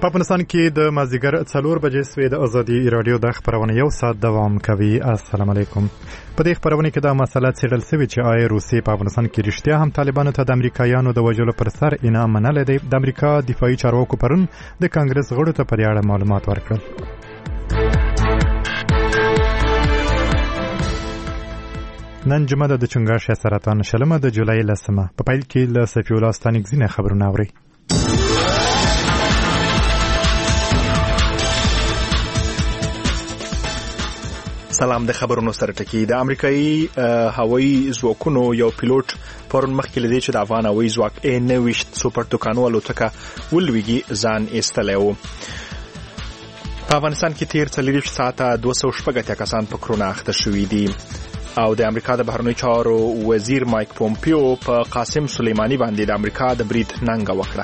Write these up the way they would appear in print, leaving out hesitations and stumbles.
په افغانستان کې د مازدیګر 4 بجې سوې د ازادي رادیو د خبرونه یو ساعت دوام کوي. السلام علیکم. په دې خبرونه کې دا مسله څېړل شوې چې آیا روسیې په افغانستان کې رښتیا هم طالبانو ته د امریکایانو د وژلو پر سر انعام منلی دی. د امریکا دفاعي چارواکو پرون د کانګرس غړو ته په دې اړه معلومات ورکړل. نن جمعه د چنګاښ سرطان شلمه د جولای 10 په پیل کې له صفی الله ستانکزي نه خبرونه اوري. سلام. د خبرونو سره ټکی د امریکایي هوایي ځواکونو یو پیلوټ پرون مخکې لدی چې د افغان هوایي ځواک A-9 سوپر توکانو الوتکه ولویږي ځان ایستلی و. په افغانستان کې تیر 40 ساعته 280 کسان په کرونا اخته شوي دي او د امریکا د بهرنیو چارو وزیر مایک پومپیو په قاسم سلیمانی باندې د امریکا د برید ننګه وکړه.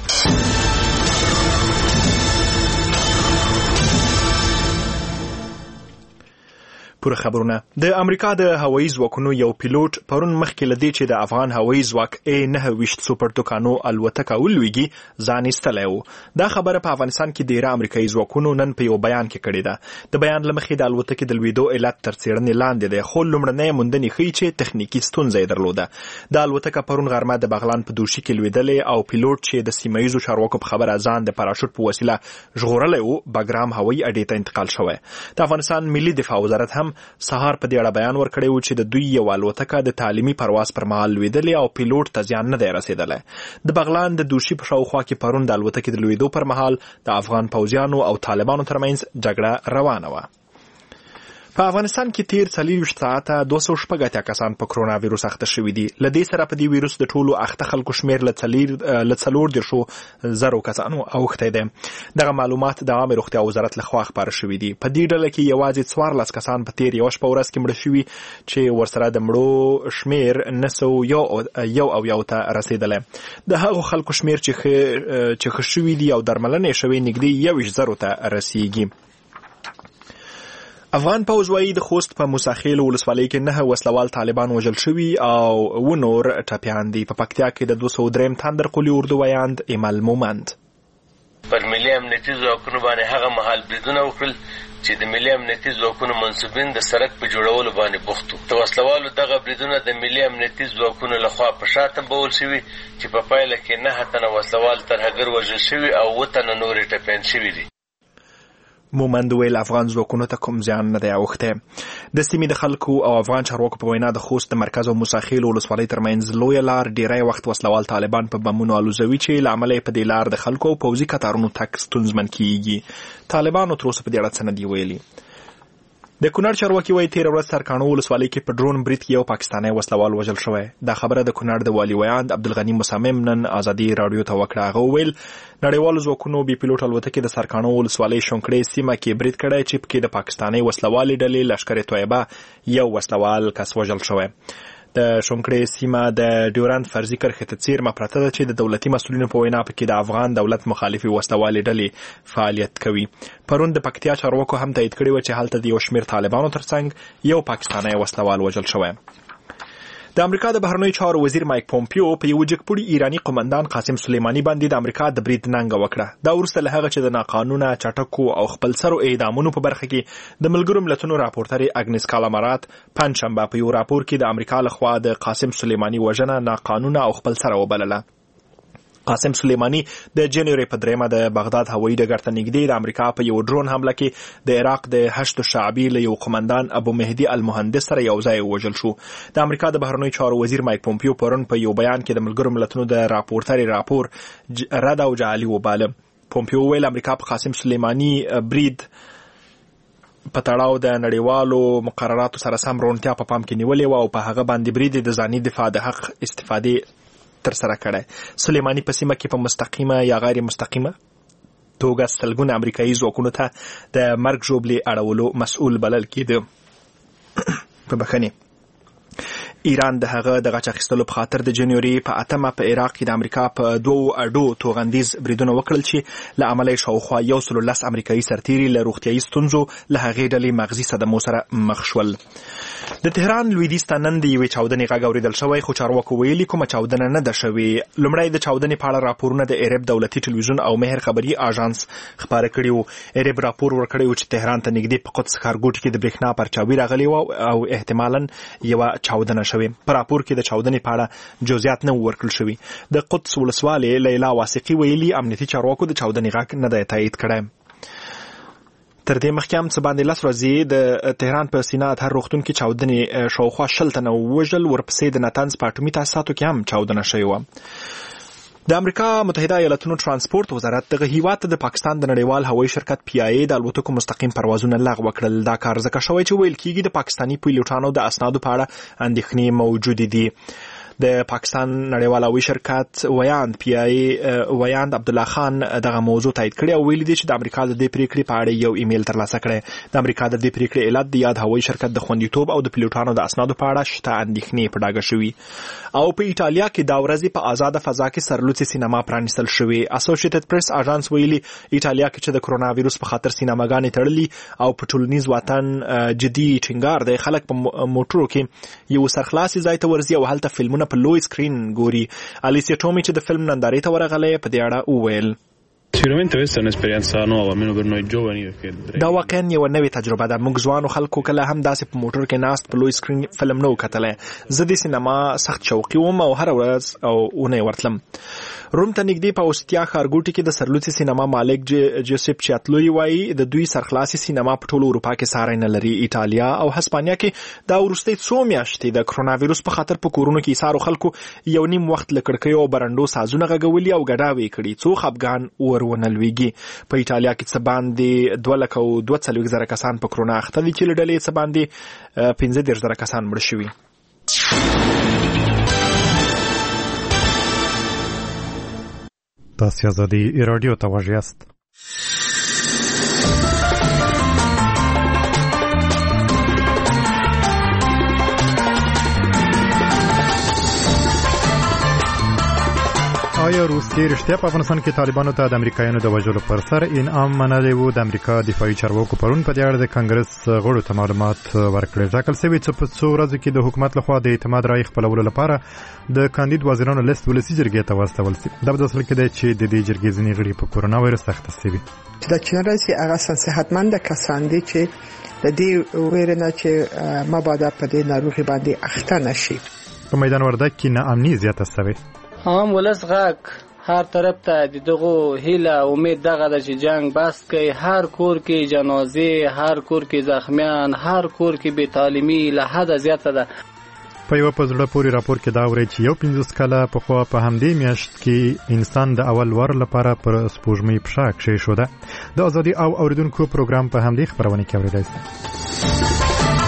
پوره خبرونه. د امریکا د هوایي ځواکونو یو پیلوټ پرون مخکې لدی چې د افغان هوایي ځواک A-9 سوپر توکانو الوتکه ولویږي ځان ایستلی و. دا خبره په افغانستان کې ډیره امریکایي ځواکونو نن په یو بیان کې کړې ده. د بیان له مخې د الوتکې د لویدو علت تر څېړنې لاندې دی، خو لومړنۍ موندنې ښیي چې تخنیکي ستونزه یې درلوده. د الوتکه پرون غرمه د بغلان په دوشي کې لویدلې او پیلوټ چې د سیمه ییزو چارواکو په خبره ځان د پاراشوټ په وسیله ژغورلی و بګرام هوایي اډې ته انتقال شوی. د افغانستان ملي دفاع وزارت هم سهار په دې اړه بیان ورکړی و چې د دوی یو الوتکه د تعلیمي پرواز پر مهال لویدلې او پیلوټ ته زیان نه دی رسېدلی. د بغلان د دوشي په شاوخوا کې پرون د الوتکې د لویدو پر مهال د افغان پوځیانو او طالبانو ترمنځ جګړه روانه وه. په افغانستان کې تیر 40 ساعته 280 کسان په کرونا ویروس اخته شوي دي. له دې سره په دې ویروس د ټولو اخته خلکو شمیر له 4,000 کسانو اوښتی دی. دغه معلومات د عامه روغتیا وزارت لخوا خپاره شوي دي. په دې ډله کې یوازې 14 کسان په تیر یوه شپه ورځ کې مړه شوي چې ورسره د مړو شمیر 901 ته رسېدلی. د هغو خلکو شمیر چې ښه شوي دي او درملنه یې شوې نږدې 21,000 ته رسیږي. افغان پوځ وایي د خوست په موساخیل ولسوالۍ کې 9 وسلوال طالبان وژل شوي او نور ټپیان دي. په پکتیا کې د 203 تندر قولي اردو ویاند ایمل مومند پر ملي امنیتي ځواکونو باندې هغه مهال بریدونه وکړل چې د ملي امنیتي ځواکونو منصوبین د سړک په جوړولو باندې بوخت وو. د وسلوالو دغه بریدونه د ملي امنیتي ځواکونو لخوا په شا تمبول شوي چې په پایله کې 9 تنه وسلوال ترهګر وژل شوي او 7 تنه نورې ټپیان شوي دي. مومند ویل افغان ځواکونو ته کوم زیان نه دی اوښتی. د سیمې د خلکو او افغان چارواکو په وینا د خوست د مرکز او موساخیل ولسوالۍ ترمنځ لویه لار ډیری وخت وسلوال طالبان په بمونو الوزوي چې له امله یې په دې لار د خلکو او پوځي کتارونو تګ ستونزمن کیږي. طالبانو تر اوسه په دې اړه څه نه دي ویلي. د کونړ چارواکي وایي تېره ورځ سرکاڼو ولسوالۍ کې په ډرون برید کې یو پاکستانی وسلوال وژل شوی. دا خبره د کونړ د والي ویاند عبدالغني مصمم نن ازادي راډیو ته وکړه. هغه وویل نړیوالو ځواکونو بې پیلوټ الوتکې د سرکاڼو ولسوالۍ شونکړې سیمه کې برید کړی چې پکې د پاکستانی وسلوالې ډلې لشکر طیبه یو وسلوال کس وژل شوی. د شونکړې سیمه د ډیورند فرضي کرښې ته څیرمه پرته ده چې د دولتي مسؤلینو په وینا پکې د افغان دولت مخالفې وسلوالې ډلې فعالیت کوي. پرون د پکتیا چارواکو هم تایید کړي و چې هلته د یو شمېر طالبانو ترڅنګ یو پاکستانی وسلوال وژل شوی. د امریکا د بهرنیو چارو وزیر مایک پومپیو په یو جګپوړي ایرانی قومندان قاسم سلیمانی باندې د امریکا د برید ننګه وکړه. دا وروسته له هغه چې د ناقانونه چټکو او خپلسرو اعدامونو په برخه کې د ملګرو ملتونو راپورټرې اګنس کالامارات پنجشنبه په یو راپور کې د امریکا لخوا د قاسم سلیمانی وژنه ناقانونه او خپلسره وبلله. قاسم سلیمانی د جنوري په 3 د بغداد هوایي ډګر ته نږدې د امریکا په یو ډرون حمله کې د عراق د هشت شعبي له یو قومندان ابو مهدي المهندس سره یو ځای وژل شو. د امریکا د بهرنیو چارو وزیر مایک پومپیو پرون په یو بیان کې د ملګرو ملتونو د راپورټري راپور رد او جعلي وباله. پومپیو ویل امریکا په قاسم سلیمانی برید په تړاو د نړیوالو مقرراتو سره سم روڼتیا په پام کې نیولې و او په هغه باندې برید د ځاني دفاع د حق استفادې تر سره کړی. سلیمانی په سیمه کې په مستقیمه یا غیر مستقیمه توګه سلګونه امریکایي ځواکونو ته د مرګ ژوبلې اړولو مسؤل بلل کېده. په بخښنې ایران د هغه د غچ اخیستلو په خاطر د جنوري په 8 په عراق کې د امریکا په 2 اډو توغندیز بریدونه وکړل چې له امله شاوخوا 110 امریکایي سرتیري له روغتیایي ستونزو له هغې ډلې مغزي صدمو سره مخ شول. د تهران لویدیځ ته نن د یوې چاودنې غږ اورېدل شوی، خو چارواکو ویلي کومه چاودنه نه ده شوې. لومړی د چاودنې په اړه راپورونه د ایرب دولتي ټلویزیون او مهر خبري آژانس خپاره کړي وو. ایرب راپور ورکړی و چې تهران ته نږدې په قدس ښارګوټي کې د برېښنا پرچاوي راغلې وه او احتمالاً یوه چاودنه شوې. په راپور کې د چاودنې په اړه جزئیات نه ورکړل شوي. د قدس ولسوالۍ لیلا واسقي ویلي امنیتي چارواکو د چاودنې غږ نه دی تایید کړی. تر دې مخکې هم څه باندې 10 ورځې د تهران په سینا اطهر روغتون کې چاودنې شاوخوا 60 تنه ووژل. ورپسې د نتنز په اټومي تاسیساتو کې هم چاودنه شوې وه. د امریکا متحده ایالاتونو ترانسپورت وزارت دغه هیواد ته د پاکستان د نړیوال هوایي شرکت PIA د الوتکو مستقیم پروازونه لغوه کړل. دا کار ځکه شوی چې ویل کېږي د پاکستاني پیلوټانو د اسنادو په اړه اندېښنې موجودې دي. د پاکستان نړیوال هوایي شرکت ویاند PIA ویاند عبدالله خان دغه موضوع تایید کړی او ویلي دی چې د امریکا د دې پریکړې په اړه یو ایمیل ترلاسه کړی. د امریکا د دې پریکړې علت د یاد هوایي شرکت د خوندیتوب او د پیلوټانو د اسنادو په اړه شته اندېښنې په ډاګه شوي. او په ایټالیا کې دا ورځې په آزاده فضا کې سرلوڅې سینما پرانیستل شوې. اسوسییټډ پریس آژانس ویلي ایټالیا کې چې د کرونا وایروس په خاطر سینماګانې تړلي او په ټولنیز وطن جدي ټینګار دی، خلک په موټرو کې یو سرخلاصي ځای ته ورځي او هلته فلمونه په لوی سکرین ګوري. الیسیا ټومي چې د فلم نندارې ته ورغلی په دې اړه وویل Sicuramente questa è un'esperienza nuova, almeno per noi giovani, perché دا واقعا یو نوې تجربه ده. موږ ځوانو خلکو کله هم داسې په موټر کې ناست په لوی سکرین فلم نه و کتلی. زه د سینما سخت شوقي وم او هره ورځ او اونۍ ورتلم. روم ته نږدې په اوستیا ښارګوټي کې د سرلوڅي سینما مالک جوزیپ چیاتلوی وایي د دوی سرخلاصي سینما په ټولو اروپا کې ساری نه لري. ایټالیا او هسپانیا کې دا وروستۍ څو میاشتې د کرونا وایروس په خاطر په کورونو کې ایسارو خلکو یو نیم وخت له کړکیو او برنډو سازونه غږولي او ګډاوې کړي څو خفګان ورونه لویږي. په ایټالیا کې څه باندې 2,42,000 کسان په کرونا اخته دي چې له ډلې څه باندې 15,000 کسان مړه شوي. تاسو آزادی رادیو ته واژه است. آیا روسیه رښتیا په افغانستان کې طالبانو ته د امریکایانو د وژلو پر سر انعام منلی و؟ د امریکا دفاعي چارواکو پرون په دې اړه د کانګرس غړو ته معلومات ورکړل. ټاکل شوي چې په څو ورځو کې د حکومت لخوا د اعتماد رایې خپلولو لپاره د کاندید وزیرانو لیست ولسي جرګې ته واستول شي. دا په اصل کې دی چې د دې جرګې ځینې غړي په کورونا وایرس اخته شوي. د چین رئیس هغه صحتمند کسان دي چې د دې ویرنه چې مبادا په دې ناروغي باندې اخته نشي. په میدان وردګ کې ناامني زیاته شوې. هم ولس غاک هر طرف ته د دغه هیله امید دغه د جنگ بس کوي. هر کور کې جنازې، هر کور کې زخمیان، هر کور کې بې تعلیمي له حد زیاته ده. په یو په زړه پورې راپور کې دا وایي چې یو 50 کاله پخوا په همدې میاشت کې انسان د اول وار لپاره پر سپوږمۍ پښه کېښوده. د ازادي او اوریدونکو پروګرام په همدې خبرونه کې اورېدای شئ.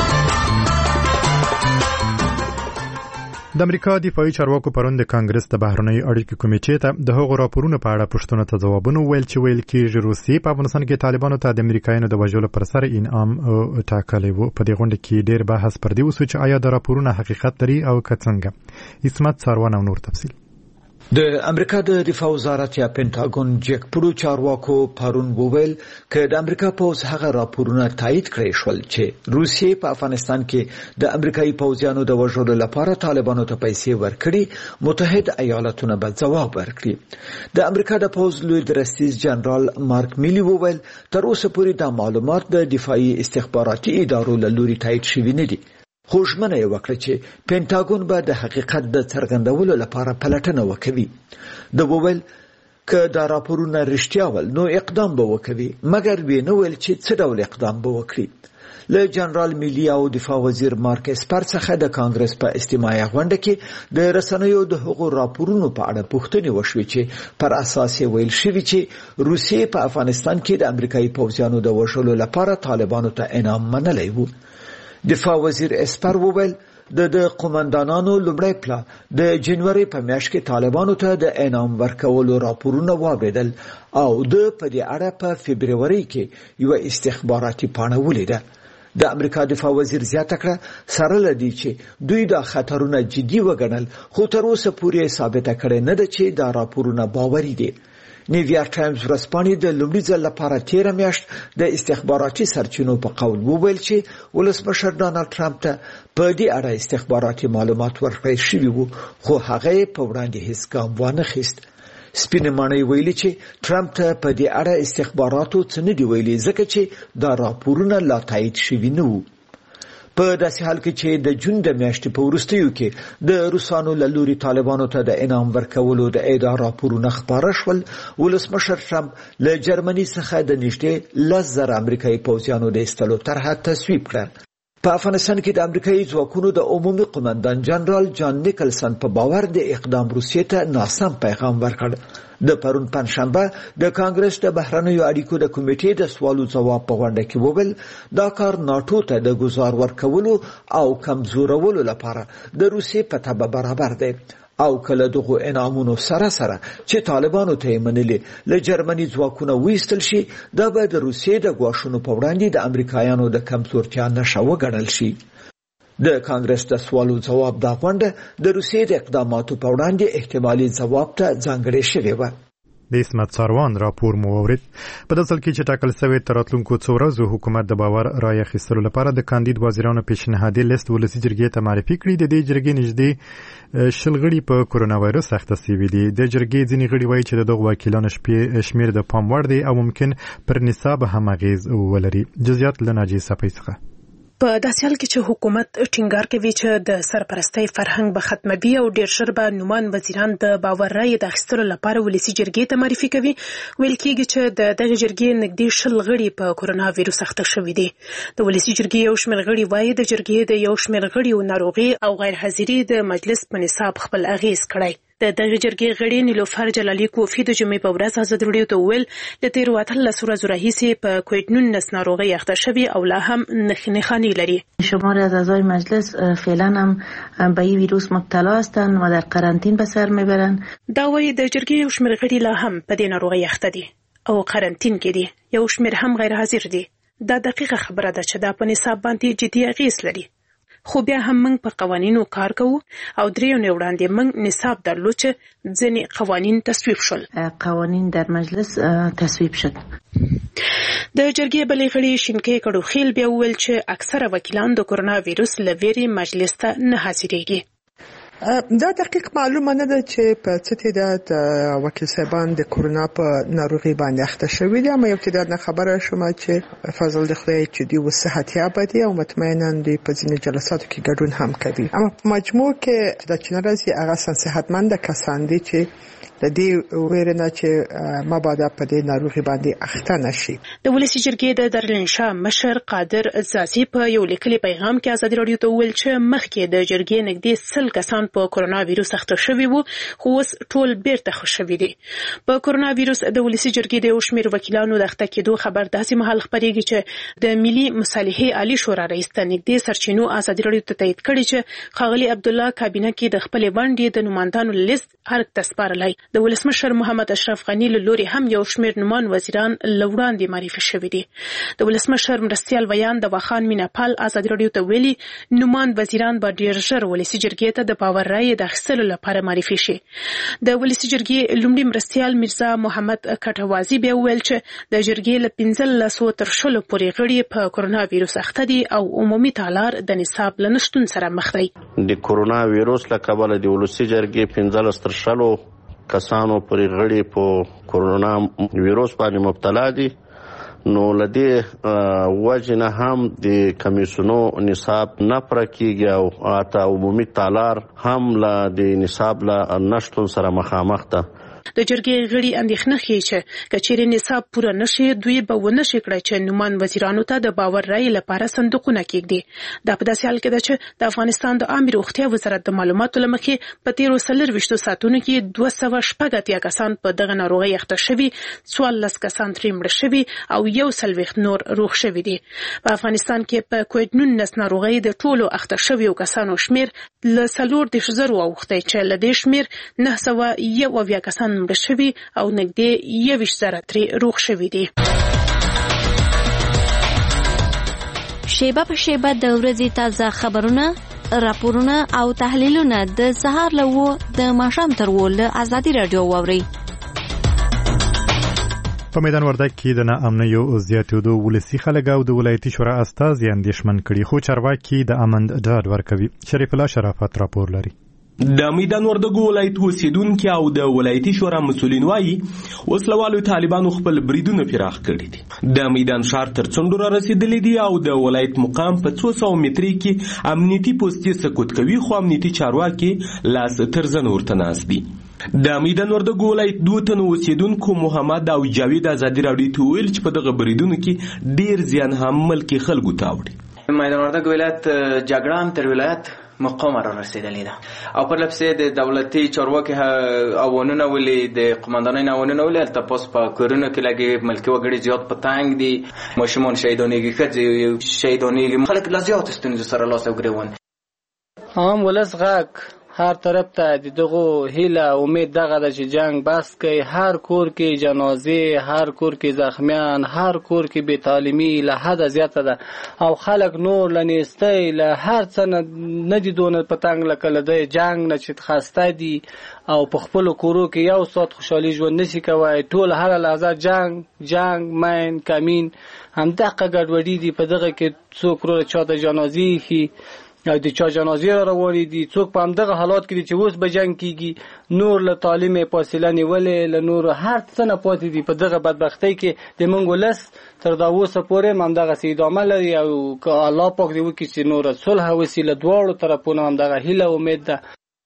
د امریکا دفاعي چارواکو پرون د کانګرس د بهرنیو اړیکو کمیټې ته د هغو راپورونو په اړه پوښتنو ته ځوابونه ویل چې ویل کېږي روسیې په افغانستان کې طالبانو ته د امریکایانو د وژلو پر سر انعام ټاکلی و. په دې غونډه کې ډېر بحث پر دې وشو چې آیا د راپورونو حقیقت لري او که څنګه. عصمت ساروان او نور تفصیل. د امریکا د دفاع وزارت یا پینټاګون جیک پرو چارواکو پرون وویل چې د امریکا پوز هغه راپورونه تایید کړی شول چې روسیې په افغانستان کې د امریکایي پوځیانو د وژلو لپاره طالبانو ته پیسې ورکړي. متحد ایالاتونه به ځواب ورکړي. د امریکا د پوز لوی درستیز جنرال مارک میلی وویل تر اوسه پورې دا معلومات د دفاعي استخباراتي ادارو له لوري تایید شوي نه دي. خو ژمنه یې وکړه چې پینټاګون به د حقیقت د څرګندولو لپاره پلټنه وکوي. د وویل که دا راپورونه رښتیا ول نو اقدام به وکوي، مګر وی نه ویل چې څه ډول اقدام به وکړي. له جنرال میلی او دفاع وزیر مارک اسپر څخه د کانګرس په استماعي غونډه کې د رسنیو د حقوقو راپورونو په اړه پوښتنې وشوې چې پر اساس یې ویل شوی چې روسیې په افغانستان کې د امریکایي پوځیانو د وژلو لپاره طالبانو ته انعام منلی و. دفاع وزیر اسپر وویل د قومندانانو لومړی پلان د جنوري په میاشت کې طالبانو ته د انعام ورکولو راپورونه واوریدل او د په دې اړه په فبرवरी کې یو استخباراتي پاڼه ولیده. د امریکا دفاع وزیر زیاته کړه سره لدی چې دوی دا خطرونه جدي وګڼل خو تر اوسه پورې ثابته کړي نه ده چې دا راپورونه باوري دي. نیویارک ټایمز ورځپاڼې د لومړي ځل لپاره 13 میاشت د استخباراتي سرچینو په قول وویل چې ولسمشر ډانلډ ټرمپ ته په دې اړه استخباراتي معلومات ورکړل شوي وو، خو هغه په وړاندې هیڅ ګام ونه خیست. سپینې ماڼۍ ویلي چې ټرمپ ته په دې اړه استخباراتو څه نه دی ویلي ځکه چې دا راپورونه لا تایید شوي نه وو. په داسې حال کې چې د جون د میاشتې په وروستیو کې د روسانو له لوري طالبانو ته د انعام ورکولو د ادعا راپورونه خپاره شول، ولسمشر ټرمپ له جرمني څخه د نږدې 10,000 امریکایي پوځیانو د ایستلو طرحه تصویب کړه. په افغانستان کې د امریکایي ځواکونو د عمومي قومندان جنرال جان نیکلسن په باور د اقدام روسیې ته ناسم پیغام ورکړ. د پرون پنځشنبه د کانګرس د بهرنیو اړیکو د کمیټې د سوالو ځواب په غونډه کې وویل دا کار ناتو ته د گزار ورکولو او کمزورولو لپاره د روسیې په تبه برابر دی او کله دغه انعامونو سره چې طالبانو ته منلي له جرمني ځواکونو وېستل شي دا به د روسیې د غواښونو په وړاندې د امریکایانو د کمزورتیا نښه وګڼل شي. د کانګرس د سوالو ځواب دا غونډه د روسیې د اقداماتو په وړاندې احتمالي ځواب ته ځانګړې شوې و. د اسمت ساروان راپور مو اورید. په داسل کې چې ټاکل شوی تر راتلونکو څو ورځو حکومت د باور رای اخیستلو لپاره د کاندید وزیرانو پیشنهادي لیست ولسي جرګې ته معرفي کړی. د دې جرګې نږدې 10 غړي په کرونا وایرس اخته شوي دي. د جرګې ځینې غړي وایي چې دغه وکیلانو شمیر د پام وړ دی او ممکن پر نصاب هم اغیز ولري. جزئیات له ناجی صفای څخه. په داسې حال کې چې حکومت ټینګار کوي چې د سرپرستۍ فرهنګ به ختموي او ډېر ژر به نومان وزیران د باور رایې د اخیستلو لپاره ولسي جرګې ته معرفي کوي، ویل کېږي چې د دغه جرګې نږدې 10 غړي په کرونا وایرس اخته شوي دي. د ولسي جرګې یو شمېر غړي وایي د جرګې د یو شمېر غړیو ناروغي او غیر حاضري د مجلس په نصاب خپل اغیز کړی. د دغه جرګې غړي نیلوفر جلالي کوفی د جمعې په ورځ آزاد رادیو ته وویل د تیرو 18 ورځو راهیسې په کووید-19 ناروغي اخته شوي او لا هم نښانې لري. شماری از اعضای مجلس فعلا هم به این ویروس مبتلا هستند و در قرنطین به سر میبرند. دا وایي د جرګې یو شمېر غړي لا هم په دې ناروغي اخته دي او قرنطین کې دي، یو شمېر هم غیر حاضر دي. دا دقیقه خبره ده چې دا په نصاب باندې جدي اغیز لري. خو بیا هم موږ په قوانینو کار کوو او دریو وړاندې موږ نصاب درلود چې ځینې قوانین تصویب شول. قوانین در مجلس تصویب شد. د جرګې بلې غړي شینکۍ کډوخیل بیا وویل چې اکثره وکیلان د کرونا وایرس له ویرې مجلس ته نه حاضرېږي. دا دقیق معلومه نه ده چې په څه تعداد وکیل صاحبان د کرونا په ناروغي باندې اخته شوي دي، اما یو تعداد نه خبره شوم چې فضل د خدای چې دوی صحتیاب دي او مطمئنا دوی په ځینې جلساتو کې ګډون هم کوي. اما په مجموع کې د چنرازي هغه صحتمند کسان دي چې د دې ویرنه چې مبادا په دې ناروغي باندې اخته نشي. د ولسي جرګې د درلنشاه مشر قادر زاسي په یو لیکلي پیغام کې آزاد رادیو ته ویل چې مخکې د جرګې نږدې 100 کسان په کرونا وایرس اخته شوي وو، خو اوس ټول بیرته ښه شوي دي. په کرونا وایرس د ولسي جرګې د یو شمېر وکیلانو د اخته کېدو خبر داسې مهال خپرېږي چې د ملي مصالحې عالی شورا رئیس ته نږدې سرچینو آزاد رادیو ته تایید کړي چې ښاغلي عبدالله کابینه کې د خپلې ونډې د نمایندانو لیست ارګ ته سپارلی. د ولسمشر محمد اشرف غنی له لوري هم یو شمېر نومان وزیران له وړاندې معرفي شوي دي. د ولسمشر مرستیال ویان د واخان میناپال آزاد رادیو ته ویلي نومان وزیران به ډېر ژر ولسي جرګې ته د باور رایې د اخیستلو لپاره معرفي شي. د ولسي جرګې لومړي مرستیال میرزا محمد کټوازي بیا وویل چې د جرګې له 15 تر 20 پورې غړي په کرونا وایرس اخته دي او عمومي تالار د نصاب له نشتون سره مخ دی. د کرونا وایرس له کبله د ولسي جرګې 15 تر 20 کسانو پورې غړي په کرونا وایرس باندې مبتلا دي. نو لدې وجنه هم د کمیسونو نصاب نه پوره کیږي او حتی عمومي تالار هم له د نصاب له نشتون سره مخامخ ده. د جرګې غړي اندېښنه ښیي چې که چیرې نصاب پوره نشي دوی به ونه شي کړی چې نومان وزیرانو ته د باور رایې لپاره صندوقونه کېږدي. دا په داسې حال کې ده چې د افغانستان د عامه روغتیا وزارت د معلوماتو له مخې په تیرو 24 ساعتونو کې 280 کسان په دغه ناروغۍ اخته شوي، 14 کسان ترې مړه شوي او 140 نور روغ شوي دي. په افغانستان کې په کووید-19 ناروغۍ د ټولو اخته شویو کسانو شمیر له 40,000 اوښتی چې له دې شمیر 901 کسان مړه شوي او نږدې 21,000 ترې روغ شوي دي. شیبه په شیبه د ورځې تازه خبرونه، راپورونه او تحلیلونه د سهار له 9 د ماښام تر 10 له آزادي رادیو واورئ. په میدان وردګ کې د ناامنیو زیاتېدو ولسي خلک او د ولایتي شورا استازي اندېښمن کړي، خو چارواکي د امن ډاډ ورکوي. شریف الله شرافت راپور لري. د میدان وردګ ولایت اوسیدونکي او د ولایتي شورا مسؤلین وایي وسلوالو طالبانو خپل بریدونه پراخ کړي دي. د میدان ښار تر څنډو را رسېدلي دي او د ولایت مقام په 200 متري کې امنیتي پوستې سکوت کوي، خو امنیتي چارواکي لاس تر زنه ورته ناست دي. د میدان وردګ ولایت 2 تنو اوسیدونکو محمد او جاوید ازادي راډیو ته ویل چې په دغه بریدونو کې ډیر زیان هم ملکي خلکو ته وړي. میدان وردګ ولایت جګړه تر ولایت مقام را رسیدلې ده او پر لپسې د دولتي چارواکي اوانونه ولې د قومندانانو اوانونه ولې تاسو په کورونو کې لګي ملکي وګړي زیات پتانګ دي، ماشومان شهیدانېږي، ښځې شهیدانېږي، خلک لا زیات ستونزو سره لاس او ګریوان. عام ولس غږ هر طرف ته د دغه هیله امید دغه د جنگ بس کوي، هر کور کې جنازې، هر کور کې زخمیان، هر کور کې بې تعلیمي له حد زیاته ده او خلک نور لنیستی له هر څه نه دي دونه پتنګ لکه له د جنگ نه چې خسته دي او په خپل کورو کې یو سات خوشحالي ژوند نشي کوي. ټول هر لحظه جنگ مین کمین همدغه ګډوډي دي. په دغه کې څوک ورو چاته جنازې خي او د چا جنازې را روانې دي، څوک په همدغه حالات کې دي چې اوس به جنگ کیږي، نور له تعلیم فاصله نیولې، له نور هر څه نه پاتې دي. په دغه بدبختۍ کې د موږ ولس تر دا اوسه پورې همدغسې ادامه لري او که الله پاک دې وکړي چې نور صلح وسي له دواړو طرفونو همدغه هیله امید ده.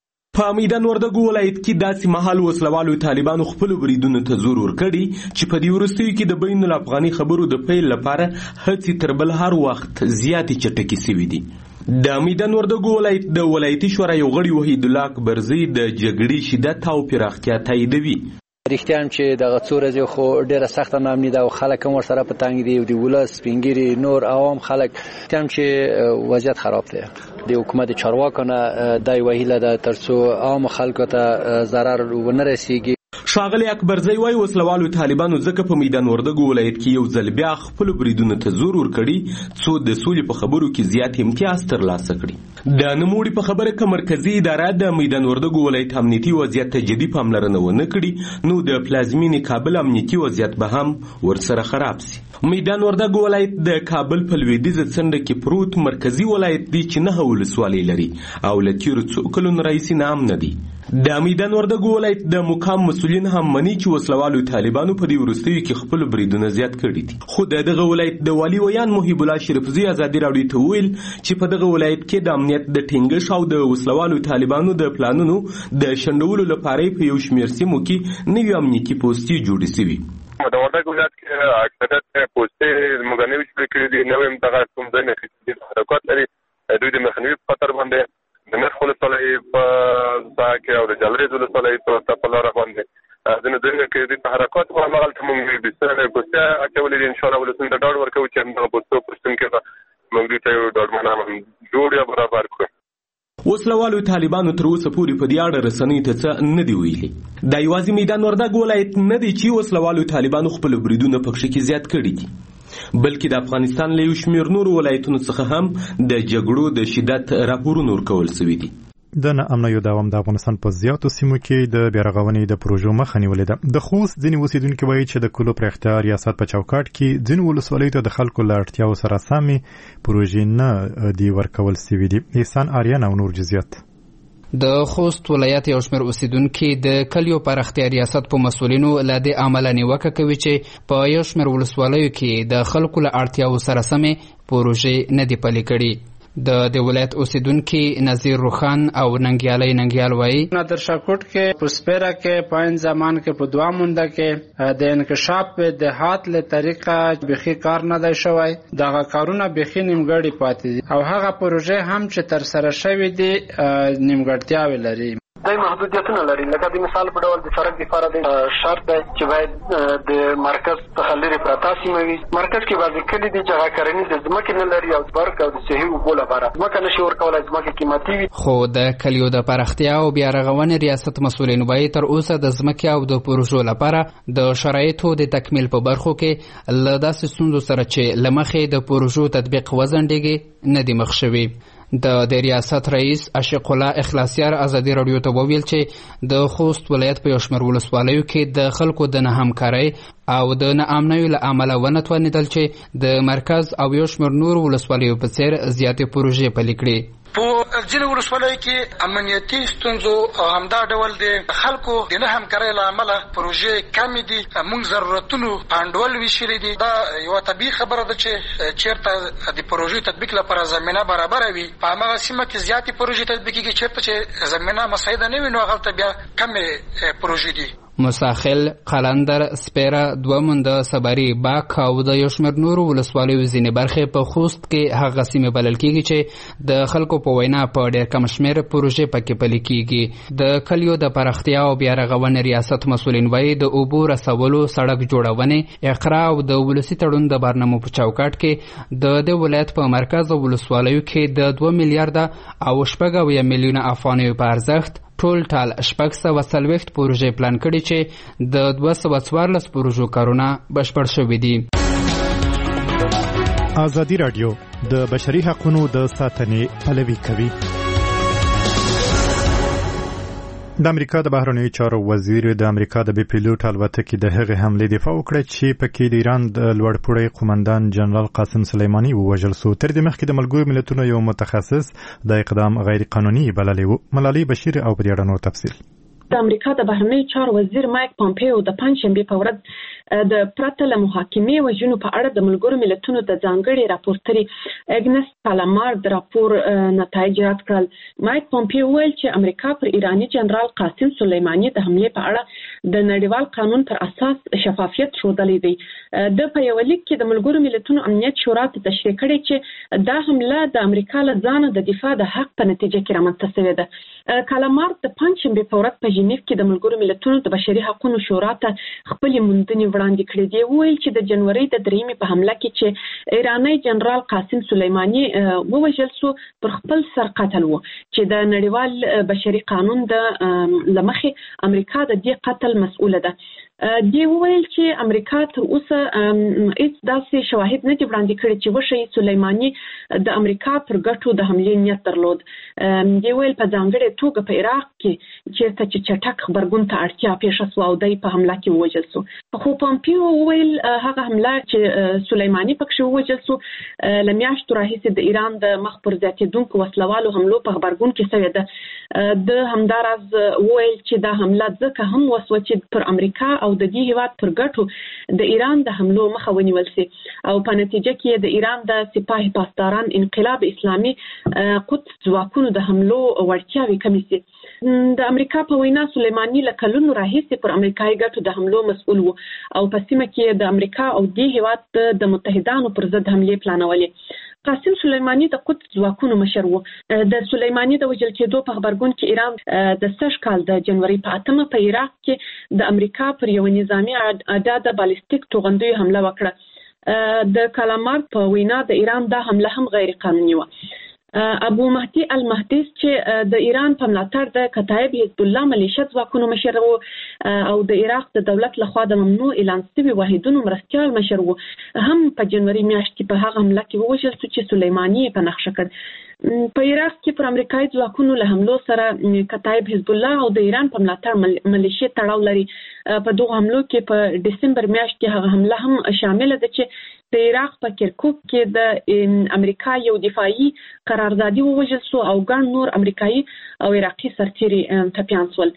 په میدان وردګ ولایت کې داسې مهال وسلوالو طالبانو خپل بریدونو ته زور ورکړي چې په دې وروستیو کې د بین الافغاني خبرو د پیل لپاره هڅې تر بل هر وخت زیاتې چټکې سوي دي. د میدان وردګ ولایت د ولایتي شورا یو غړي وحید الله اکبرزی د جګړې شدت او پراختیا تاییدوي. رښتیا هم چې دغه څو ورځې خو ډېره سخته ناامني ده او خلک هم ورسره په تنګ دي، د ولس سپین نور عوام خلک هم چې وضعیت خراب دی. د حکومت چارواکو نه دا یوه هیله ده تر څو عام خلکو ته ضرر ونه رسیږي. ښاغلی اکبرزی وایي وسلوالو طالبانو ځکه په میدان وردګ ولایت کې یو ځل بیا خپل بریدونو ته زور ورکړي څو د سولې په خبرو کې زیات امتیاز ترلاسه کړي. د نوموړي په خبره که مرکزي اداره د میدان وردګ ولایت امنیتي وضعیت ته جدي پاملرنه ونه کړي نو د پلازمینې کابل امنیتي وضعیت به هم ورسره خراب سي. میدان وردګ ولایت د کابل په لویدیځه څنډه کې پروت مرکزي ولایت دی چې 9 ولسوالۍ لري او له تیرو څو کلونو راهیسې ناامنه دی. د میدان وردګ ولایت د مقام مسؤلین هم مني چې وسلوالو طالبانو په دې وروستیو کې خپل بریدونه زیات کړي دي. خو د دغه ولایت د والي ویان محب الله شریفزی ازادي راډیو ته ویل چې په دغه ولایت کې د امنیت د ټینګښت او د وسلوالو طالبانو د پلانونو د شنډولو لپاره په یو شمېر سیمو کې نوي امنیتي پوستې جوړې شوي. د وردګ ولایت کې اکثریت پوستې موږ نوي جوړې کړي دي، نوي هم دغه کوم ځای نه اخیستي حرکات لري. دوی د مخنیوي په خطر باندې د نرخ ولسوالۍ په ساحه کې او د جلریز ولسوالۍ په لاره باندې ځینې ځایونه کې د حرکات په همغلته موږ بسترې پوستې اچولې دي. انشاءالله ولسونو ته ډاډ ورکوو چې همدغه پوستو کې به موږ دوی ته یو ډاډمنه جوړ یا برابر کړو. وسلوالو طالبانو تر اوسه پورې په دې اړه رسنیو ته څه نه دي ویلي. دا یوازې میدان وردګ ولایت نه دی چې وسلوالو طالبانو خپل بریدونه پکښې کې زیات کړي دي، بلکې د افغانستان له یو شمېر نورو ولایتونو څخه هم د جګړو د شدت راپورونه ورکول شوي دي. د ناامنیو دوام د افغانستان په زیاتو سیمو کې د بیارغونې د پروژو مخه نیولې ده. د خوست ځینې اوسیدونکي وایي چې د کلو پراختیا ریاست په چوکاټ کې ځینو ولسوالیو ته د خلکو له اړتیاو سره سمې پروژې نه دي ورکول سوي دي. احسان آریان او نور جزئیات. د خوست ولایت یو شمېر اوسیدونکي د کلیو پراختیا ریاست په مسؤلینو له دې امله نیوکه کوي چې په یو شمېر ولسوالیو کې د خلکو له اړتیاو سره سمې پروژې نه دي پلي کړي. د ولایت اوسیدونکي نظیر روخان او ننګیال وایي نادر شاکوټ کې پسپیرا کې پاین زمان کې په 2 مونده کې د انکشاف په دهات له طریقه بخي کار نه دی شوی. دغه کارونه بخي نیمګړي پاتې دي او هغه پروژې هم چې تر سره شوی دي نیمګړتیاوې لري. دای محدودیتونه لري، لکه د مثال په ډول د سړک لپاره د شرط دی چې باید د مرکز څخه لرې پراته سیمه وي. مرکز کې بعضې کلي دي چې هغه کرنیزې ځمکې نه لري او برق او د صحي اوبو لپاره ځمکه نشي ورکولی، ځمکې قیمتي وي. خو د کلیو د پراختیا او بیارغونې ریاست مسؤلین وایي تر اوسه د ځمکې او د پروژو لپاره د شرایطو د تکمیل په برخو کې له داسې ستونزو سره چې له مخې د پروژو تطبیق وځنډېږي نه دي مخ شوي. د ریاست رئیس عاشق الله اخلاصیار ازادي رادیو ته وویل چې د خوست ولایت په یو شمېر ولسوالیو کې د خلکو د نه همکارۍ او د ناامنیو له امله ونه توانېدل چې د مرکز او یو شمېر نور ولسوالیو په څېر زیاتې پروژې پلي کړي. په ځینو ولسوالیو کې امنیتي ستونزو او همدا ډول د خلکو د نه همکارۍ له امله پروژې کمې دي. موږ ضرورتونو پانډول ویشلي دي. دا یوه طبیعي خبره ده چې چېرته د پروژې تطبیق لپاره زمینه برابره وي. په هماغه سیمه کې زیاتې پروژې تطبیق کېږي. چېرته چې زمینه مساعده نه وي نو هغلته بیا کمې پروژې دي. مساخل، قلندر، سپیره، دومنده، صبري، باک او د یو شمېر نورو ولسوالیو ځینې برخې په خوست کې هغه سیمې بلل کېږي چې د خلکو په وینا په ډېر کم شمېر پروژې پکې پلي کېږي. د کلیو د پراختیا او بیا رغونې ریاست مسؤلین وایي د اوبو رسولو، سړک جوړونې، اقرا او د ولسي تړون د برنامو په چوکاټ کې د دې ولایت په مرکز او ولسوالیو کې د 2 میلیارډه او 6 میلیونه افغانیو په ارزښت ټول ټال 640 پروژې پلان کړي چې د 214 پروژو کارونه بشپړ شوي دي. ازادي رادیو د بشري حقوقو د ساتنې پلوي کوي. د امریکا د بهرنیو چارو وزیر د امریکا د بي پیلوټ الوتکې د هغې حملې دفاع وکړه چې پکې د ایران د لوړپوړی قومندان جنرال قاسم سلیماني ووژل سو. تر دې مخکې د ملګرو ملتونو یو متخصص د اقدام غیر قانوني بللی و. ملالۍ بشیر او په دې اړه نور تفصیل. د امریکا د بهرنیو چارو وزیر مایک پامپیو د پنځشنبې په ورځ د پرته له محاکمې وژنو په اړه د ملګرو ملتونو د ځانګړي راپورټري اګنس پالامار د راپور نتایج رد کړل. مایک پامپیو ویل چې امریکا پر ایرانی جنرال قاسم سلیماني د حملې په اړه د نړیوال قانون پر اساس شفافیت ښودلی دی. د په یو لیک کې د ملګرو ملتونو امنیت شورا ته تشریح کړی چې دا حمله د امریکا له ځانه د دفاع د حق په نتیجه کې رامنځته شوې ده. کالامار د پنځشنبې په ورځ په ژنیف کې د ملګرو ملتونو د بشري حقوقو شورا ته خپلې موندنې وړاندې کړې دي. ویل چې د جنوري د 3 په حمله کې چې ایرانی جنرال قاسم سلیماني ووژل سو پر خپل سر قتل وو چې د نړیوال بشري قانون د لمخې امریکا د دې قتل مسؤله ده. دی ویل چې امریکا تر اوسه هیڅ داسې شواهد نه دي وړاندې کړي چې وشي سلیماني د امریکا پر ګټو د حملې نیت درلود. دی ویل په ځانګړې توګه په عراق کې چې چټک خبرګون ته اړتیا پیښه سو او دای په حمله کې ووژل سو. خو پامپیو ویل هغه حمله چې سلیماني پکې ووژل سو لمیاشتو راهیسې د ایران د مخ پر زیاتېدونکو وسلوالو حملو په خبرګون کې شوې ده. د همداراز ویل چې دا حمله ځکه هم وسوه چې پر امریکا او د دې هیواد پر ګټو د ایران د حملو مخه ونیول سي او په نتیجه کې د ایران د سپاه پاسداران انقلاب اسلامي قدس ځواکونو د حملو وړتیاوې کمې سي. د امریکا په وینا سلیماني له کلونو راهیسې پر امریکایي ګټو د حملو مسؤل و او په سیمه کې د امریکا او دې هیواد د متحدانو پر ضد حملې پلانولې. قاسم سلیماني د قدس ځواکونو مشر و. د سلیماني د وژل کېدو په خبرګون کې ایران د سږ کال د جنوري په 8 په عراق کې د امریکا پر یو نظامی اډه د بالستیک توغندیو حمله وکړه. د کالامار په وینا د ایران دا حمله هم غیر قانوني و. ابو مهدي المهدیس چې د ایران په ملاتړ د کتایب حزب الله ملیشه ځواکونو مشر و او د عراق د دولت لخوا د ممنوع اعلان شوي واحدونو مرستیال مشر و هم په جنوري میاشت کې په هغه حمله کې ووژل شو چې سلیماني په نقشه کړ. په عراق کې پر امریکایي ځواکونو له حملو سره کتایب حزب الله او د ایران په ملاتړ ملیشه تړاو لري. په دوه حملو کې په دسمبر میاشت کې هغه حمله هم شامل ده چې د عراق په کرکوک کې د امریکا یو دفاعي قراردادي ووژل سو او ګڼ نور امریکایي او عراقي سرتیري ټپیان سول.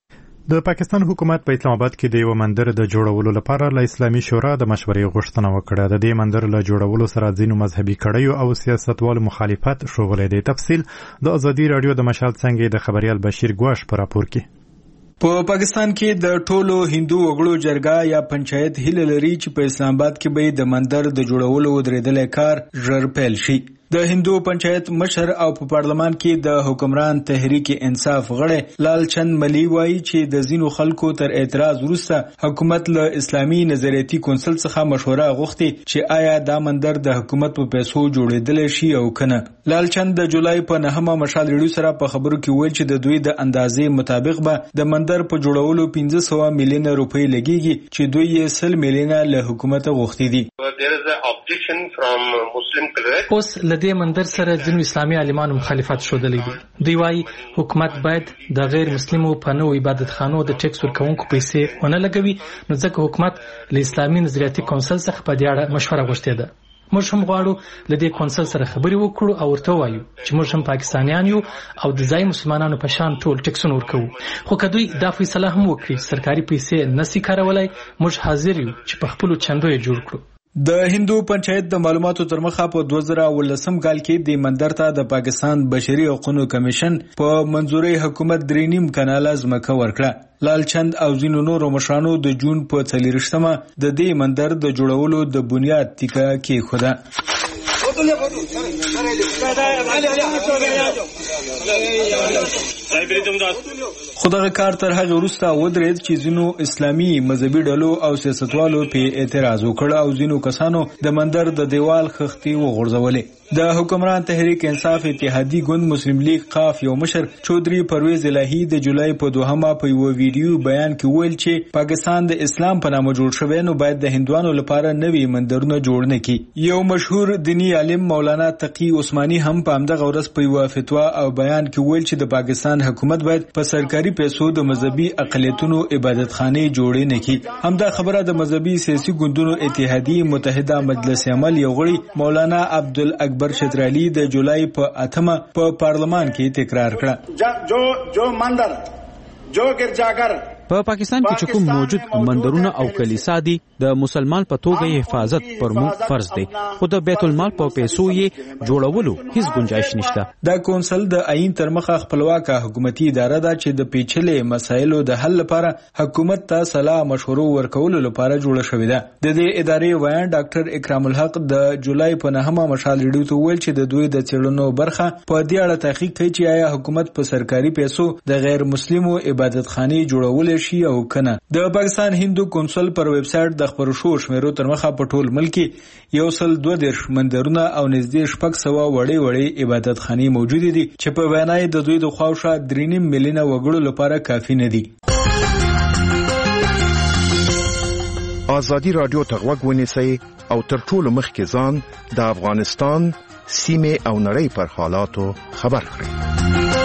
د پاکستان حکومت په اسلام آباد کې د یو مندر د جوړولو لپاره له اسلامي شورا د مشورې غوښتنه وکړه. د دې مندر له جوړولو سره ځینو مذهبي کړیو او سیاستوالو مخالفت ښوولی دی. تفصیل د ازادي رادیو د مشال څنګه د خبريال بشیر ګواش په راپور کې. په پاکستان کې د ټولو هندو وګړو جرګه یا پنچایت هیله لري چې په اسلام آباد کې به د مندر د جوړولو درېدلې کار ژر پیل شي. د هندو پنچایت مشر او په پارلمان کې د حکمران تحریک انصاف غړی لال چند ملی وایي چې د ځینو خلکو تر اعتراض وروسته حکومت له اسلامي نظریاتي کونسل څخه مشوره غوښتي چې آیا دا مندر د حکومت په پیسو جوړېدلی شي او کنه. لال چند د جولای په 9 مشال ریډیو سره په خبرو کې ویل چې د دوی د اندازې مطابق به د مندر په جوړولو 500 میلیونه روپۍ لګیږي چې دوی یې 100 میلیونه له حکومت غوښتي دي. اوس له د دې مندر سره ځینو اسلامي عالمانو مخالفت ښودلی دی. دوی وایي حکومت باید د غیر مسلمو په نوو عبادتخانو د ټیکس ورکوونکو پیسې ونه لګوي، نو ځکه حکومت له اسلامي نظریاتي کونسل څخه په دې اړه مشوره غوښتې ده. موږ هم غواړو له دې کونسل سره خبرې وکړو او ورته ووایو چې موږ هم پاکستانیان یو او د ځای مسلمانانو په شان ټول ټیکسونه ورکوو. خو که دوی دا فیصله هم وکړي سرکاري پیسې نشي کارولای، موږ حاضر یو چې په خپلو چندو یې جوړ کړو. د هندو پنچایت د معلوماتو تر مخه په 2019 کال کې د مندر ته د پاکستان بشري حقوقو کمیشن په منځوري حکومت 3.5 کناله ځمکه ورکړه. لالچند او ځینو نورو مشرانو د جون په 40مه د دې مندر د جوړولو د بنیاد ټیکه کېښوده. خو دغه کار تر هغه وروسته ودرېد چې ځینو اسلامي مذهبي ډلو او سیاستوالو په اعتراض وکړ او ځینو کسانو د مندر د دیوال خښتې وغورځولې. د حکمران تحریک انصاف اتحادی ګوند مسلم لیگ قاف یو مشر چودري پرویز الهی د جولای په 2 په یو ویډیو بیان کې ویل چې پاکستان د اسلام په نامه جوړ شوی نو باید د هندوانو لپاره نوي مندرونه جوړ نه کړي. یو مشهور دینی عالم مولانا تقی عثماني هم په همدغه ورځ په یو فتوا او بیان کې ویل چې د پاکستان حکومت باید په سرکاري پیسو د مذهبي اقلیتونو عبادتخانه جوړې نه کړي. همدا خبره د مذهبي سیاسي ګوندونو اتحادیه متحده مجلس عمل یو غړي مولانا عبدالاکبر شترالی د جولای په 8 په پارلمان کې تکرار کړه. جو مندر جو ګرځاګر په پاکستان کې چې کوم موجود مندرونه او کلیسا دي د مسلمان په توګه حفاظت پر موږ فرض دی، خو د بیت المال په پیسو یې جوړولو هیڅ گنجائش نشته. دا کونسل د عین تر مخه خپلواکه حکومتي اداره ده چې د پیچلې مسایلو د حل لپاره حکومت ته صلاح مشورو ورکولو لپاره جوړه شوې ده. د دې ادارې ویان ډاکټر اکرام الحق د جولای په 9 مشال ریډیو ته ویل چې د دوی د څېړنو برخه په دې اړه تحقیق کوي چې آیا حکومت په سرکاري پیسو د غیر مسلمو عبادتخانه جوړول شي او کنه. د پاکستان هندو کونسل پر ویب سټ د خبرو شو شمیرو تر مخه په ټول ملک 132 مندرونه او نږدې 600 وړې عبادتخانې موجود دي چې په وینای د دوی د خواوشا 3.5 میلیونه وګړو لپاره کافي نه دي. آزادی رادیو ته غوږ ونیسئ او تر ټولو مخکې ځان د افغانستان سیمې او نړۍ پر حالاتو خبر کړئ.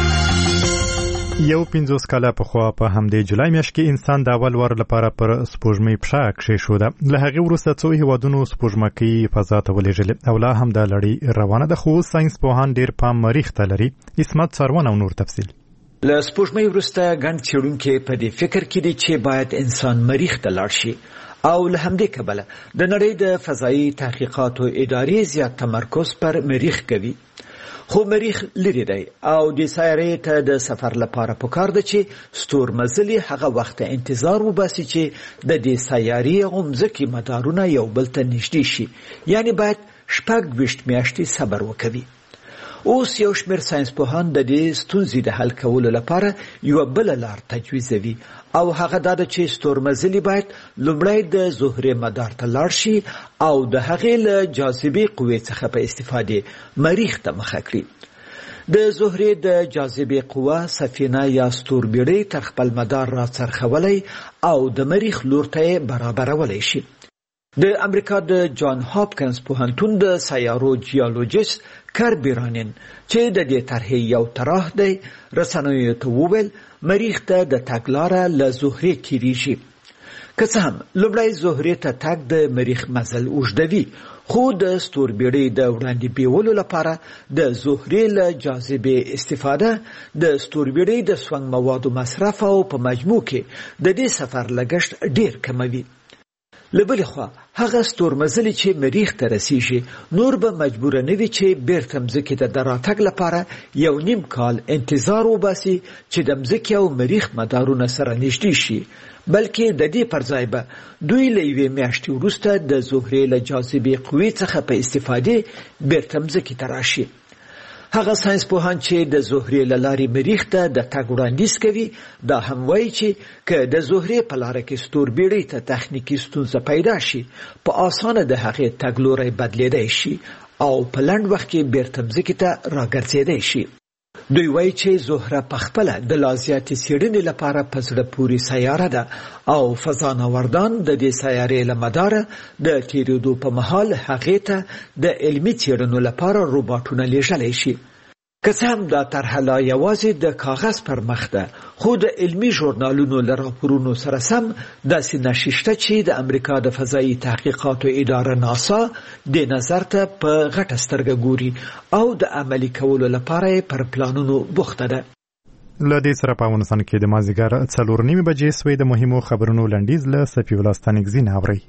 یو 50 کاله پخوا په همدې جولای میاشت کې انسان د اول وار لپاره پر سپوږمۍ پښه کېښوده. له هغې وروسته څو هیوادونو سپوږمکۍ فضا ته ولېږلې او لا هم دا لړۍ روانه ده، خو ساینس پوهان ډېر پام مریخ ته لري. اسمت څارونه او نور تفصیل. له سپوږمۍ وروسته ګڼ څېړونکي په دې فکر کې دي چې باید انسان مریخ ته لاړ شي او له همدې کبله د نړۍ د فضایي تحقیقاتو ادارې زیات تمرکز پر مریخ کوي. خو مریخ لري دی او د سیارې ته د سفر لپاره پکار ده چې ستورمزلي هغه وخت انتظار وباسي چې د دې سیارې غمزکي مدارونه یو بل ته نږدې شي، یعنی باید 26 میاشتې صبر وکوي. اوس یو شمېر ساینسپوهان د دې ستونزې د حل کولو لپاره یو بل لار تجویزوي او هغه دا ده چې ستورمزلي باید لومړی د زهرې مدار ته لاړ شي او د هغې له جاذبې قوې څخه په استفادې مریخ ته مخه کړي. د زهرې د جاذبې قوه سفینه یا ستوربیړۍ تر خپل مدار راڅرخولی او د مریخ لور ته یې برابرولی شي. د امریکا د جان هاپکنز پوهنتون د سیارو جیولوژیست کربیرانین چې د دې طرحې یو طرح دی رسنیو ته وویل مریخ ته د تګ لاره له زهرې تېرېږي. که څه هم لومړی زهرې ته تګ د مریخ مزل اوږدوي، خو د ستوربیړۍ د وړاندې بیولو لپاره د زهرې له جاذبې استفاده د ستوربیړۍ د سونګ موادو مصرف او په مجموع کې د دې سفر لګښت ډیر کموي. له بلې خوا هغه ستورمزلي چې مریخ ته رسیږي نور به مجبور نه وي چې بیرته مځکې ته د راتګ لپاره 1.5 کال انتظار وباسي چې د مځکې او مریخ مدارونه سره نږدې شي، بلکې د دې پر ځای به دوی له یوې میاشتې وروسته د زهرې له جاذبې قوې څخه په استفادې بیرته مځکې ته راشي. هغه ساينس پوهان چې د زهرې له لارې مریخ ته د تګ وړاندیز کوي دا هم وایي چې که د زهرې په لاره کې ستوربیړۍ ته تخنیکي ستونزه پیدا شي په اسانه د هغې تګلوری بدلیدای شي او په لنډ وخت کې بیرته مځکې ته راګرځېدای شي. دوی وایي چې زهره پخپله د لا زیاتې څېړنې لپاره په زړه پورې سیاره ده او فضانوردان د دې سیارې له مداره د تېرېدو په مهال هغې ته د علمي څېړنو لپاره روباټونه لیږلی شي. که څه هم دا طرحه لا یوازې د کاغذ پر مخ ده، خو د علمي ژورنالونو له راپورونو سره سم داسې نښې شته چې د امریکا د فضایي تحقیقاتو اداره ناسا دې نظر ته په غټه سترګه ګوري او د عملي کولو لپاره یې پر پلانونو بوخته ده. له دې سره په افغانستان کې د مازدیګر 4:30 بجې سوی د مهمو خبرونو لنډیز له صفي الله ستانکزي نه اورئ.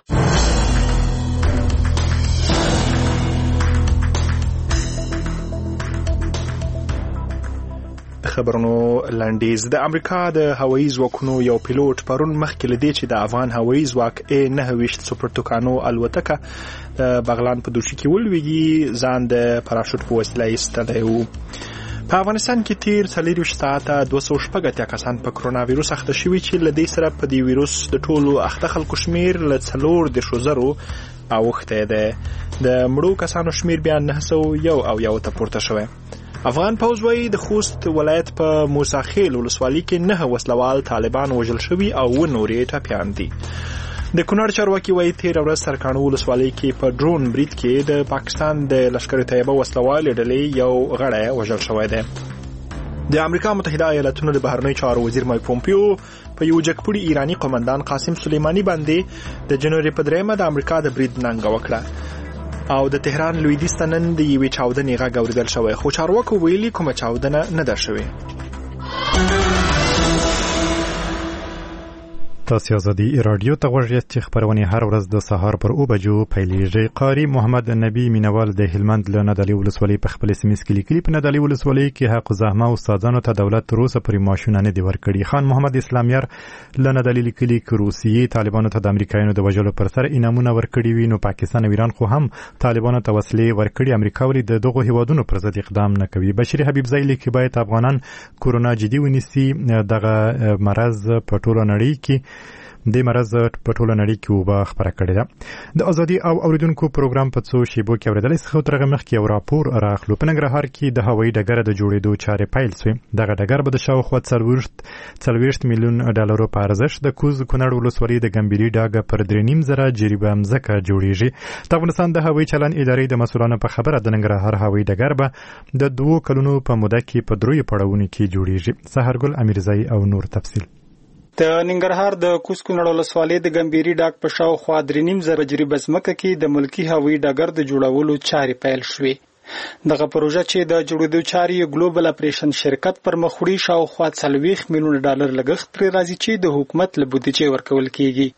خبرونو لنډیز. د امریکا د هوایي ځواکونو یو پیلوټ پرون مخکې له دې چې د افغان هوایي ځواک A9 سوپر توکانو الوتکه د بغلان په دوشي کې ولویږي ځان د پاراشوټ په وسیله ایستلی و. په افغانستان کې تیر 24 ساعته 280 کسان په کرونا ویروس اخته شوي چې له دې سره په دې ویروس د ټولو اخته خلکو شمیر له 4,000 اوښتی دی. د مړو کسانو شمیر بیا 901 ته پورته شوی. افغان پوځ وايي د خوست ولایت په موساخیل ولسوالۍ کې 9 وسلوال طالبان وژل شوي او 9 نورې ټپیان دي. د کونړ چارواکي وايي تیر ورځ سرکاڼو ولسوالۍ کې په ډرون برید کې د پاکستان د لشکر طیبه وسلوال ډلې یو غړی وژل شوی دی. د امریکا متحده ایالاتونو د بهرنیو چارو وزیر مایک پومپیو په یو جګپوړي ایرانی قومندان قاسم سلیمانی باندې د جنوري په 3 د امریکا د برید ننګه وکړه او د تهران لویدیځ ته نن د یوې چاودنې غږ اورېدل شوی، خو چارواکو ویلي کومه چاودنه نه ده شوې. تاسو ازادي رادیو ته غوږ یاست چې خبرونه هر ورځ د سهار پر 9 بجو پیلېږي. قاری محمد نبی مینوال د هلمند له نادعلي ولسوالۍ په خپل سیمه کې لیکلي په نادعلي ولسوالۍ کې حق زحمه او استادانو ته دولت تر اوسه پرې معاشونه نه دی ورکړي. خان محمد اسلامیار له نادعلي لیکلي چې روسیې طالبانو ته د امریکایانو د وژلو پر سر انعامونه ورکړي وي، نو پاکستان او ایران خو هم طالبانو ته وسلې ورکړي. امریکا ولې د دغو هیوادونو پر ضد اقدام نه کوي؟ بشیر حبیبزی لیکي باید افغانان کورونا جدي ونیسي. دغه مرض په ټوله نړۍ کې د مرض په ټوله نړۍ کې وبا خبره کړې ده. د ازادي او اوریدونکو پروګرام په څو شیبو کې اوریدل څه ترغه مخ کې یو راپور راخلو. په ننګرهار کې د هوایي ډګر د جوړېدو چارې پیل شوې. دغه ډګر به د شاوخوا 40 میلیون ډالرو په ارزښت د کوز کونړ ولسوالۍ د ګمبيري ډاګه پر 3.5 جریبه مځکه جوړیږي. د افغانستان د هوایي چلن ادارې د مسؤلانو په خبره د ننګرهار هوایي ډګر به د 2 کلونو په موده کې په 3 پړاوونو کې جوړیږي. سحرګل امیرزئی او نور تفصیل. د ننګرهار د کوز کونړ ولسوالۍ د ګمبيري ډاګ په شاوخوا 3.5 جریبه ځمکه کې د ملکی هوایي ډګر د جوړولو چارې پیل شوې. دغه پروژه چې د جوړېدو چارې ګلوبل اپریشن شرکت پر مخ وړي شاوخوا 40 میلیون ډالر لګښت پرې راځي چې د حکومت له بودیجې ورکول کیږي.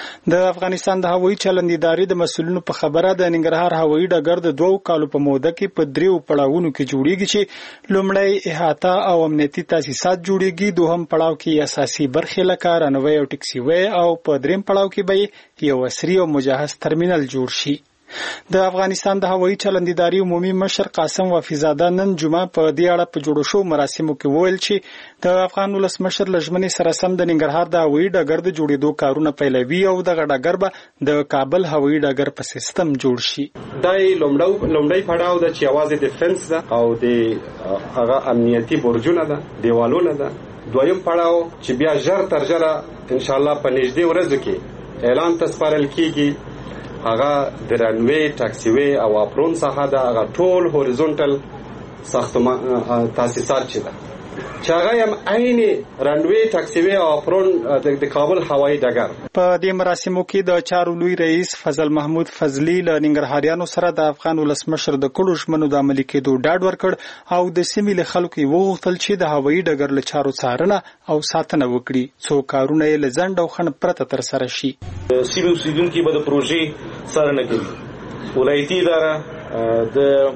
د افغانستان د هوایي چلند ادارې د مسؤلینو په خبره د ننګرهار هوایي ډګر د 2 کالو په موده کې په 3 پړاوونو کې جوړیږي چې لومړی احاطه او امنیتي تاسیسات جوړیږي، دوهم پړاو کې اساسي برخې لکه رنوی او ټکسي وی او په 3 پړاو کې به یو عصري او مجهز ترمینل جوړ شي. د افغانستان د هوایي چلند ادارې عمومي مشر قاسم وفیزاده نن جمعه په دې اړه په جوړو شو مراسمو کې وویل چې د افغان ولسمشر لژمنې سره سم د ننګرهار د هوایي ډګر د جوړېدو کارونه پیلوي او دغه ډګر به د کابل هوایي ډګر په سیستم جوړ شي. دای لومړی پړاو د چې आवाज ډیفنس ده او د هغه امنیتي برجونه ده، دیوالونه ده. دویم پړاو چې بیا ژر تر ژره ان شاء الله په نږدې ورځو کې اعلان تسپارل کیږي. هغه د رنوی ټاکسیوي او اپرون څخه د هغه ټول هوریزونټل ساختمان تاسیسات چې ده چې هغه هم عین رنوی ټاکسیوي او اپرون د کابل هوایي ډګر. په دې مراسمو کې د چارو لوی رئیس فضل محمود فضلی له ننګرهاریانو سره د افغان ولسمشر د کړو ژمنو د عملي کېدو ډاډ ورکړ او د سیمې له خلکو یې وغوښتل چې د هوایي ډګر له چارو څارنه او ساتنه وکړي څو کارونه یې له ځنډ او خنډ پرته ترسره شي. سیمې اوسیدونکي به د پروژې څارنه کوي، ولایتي اداره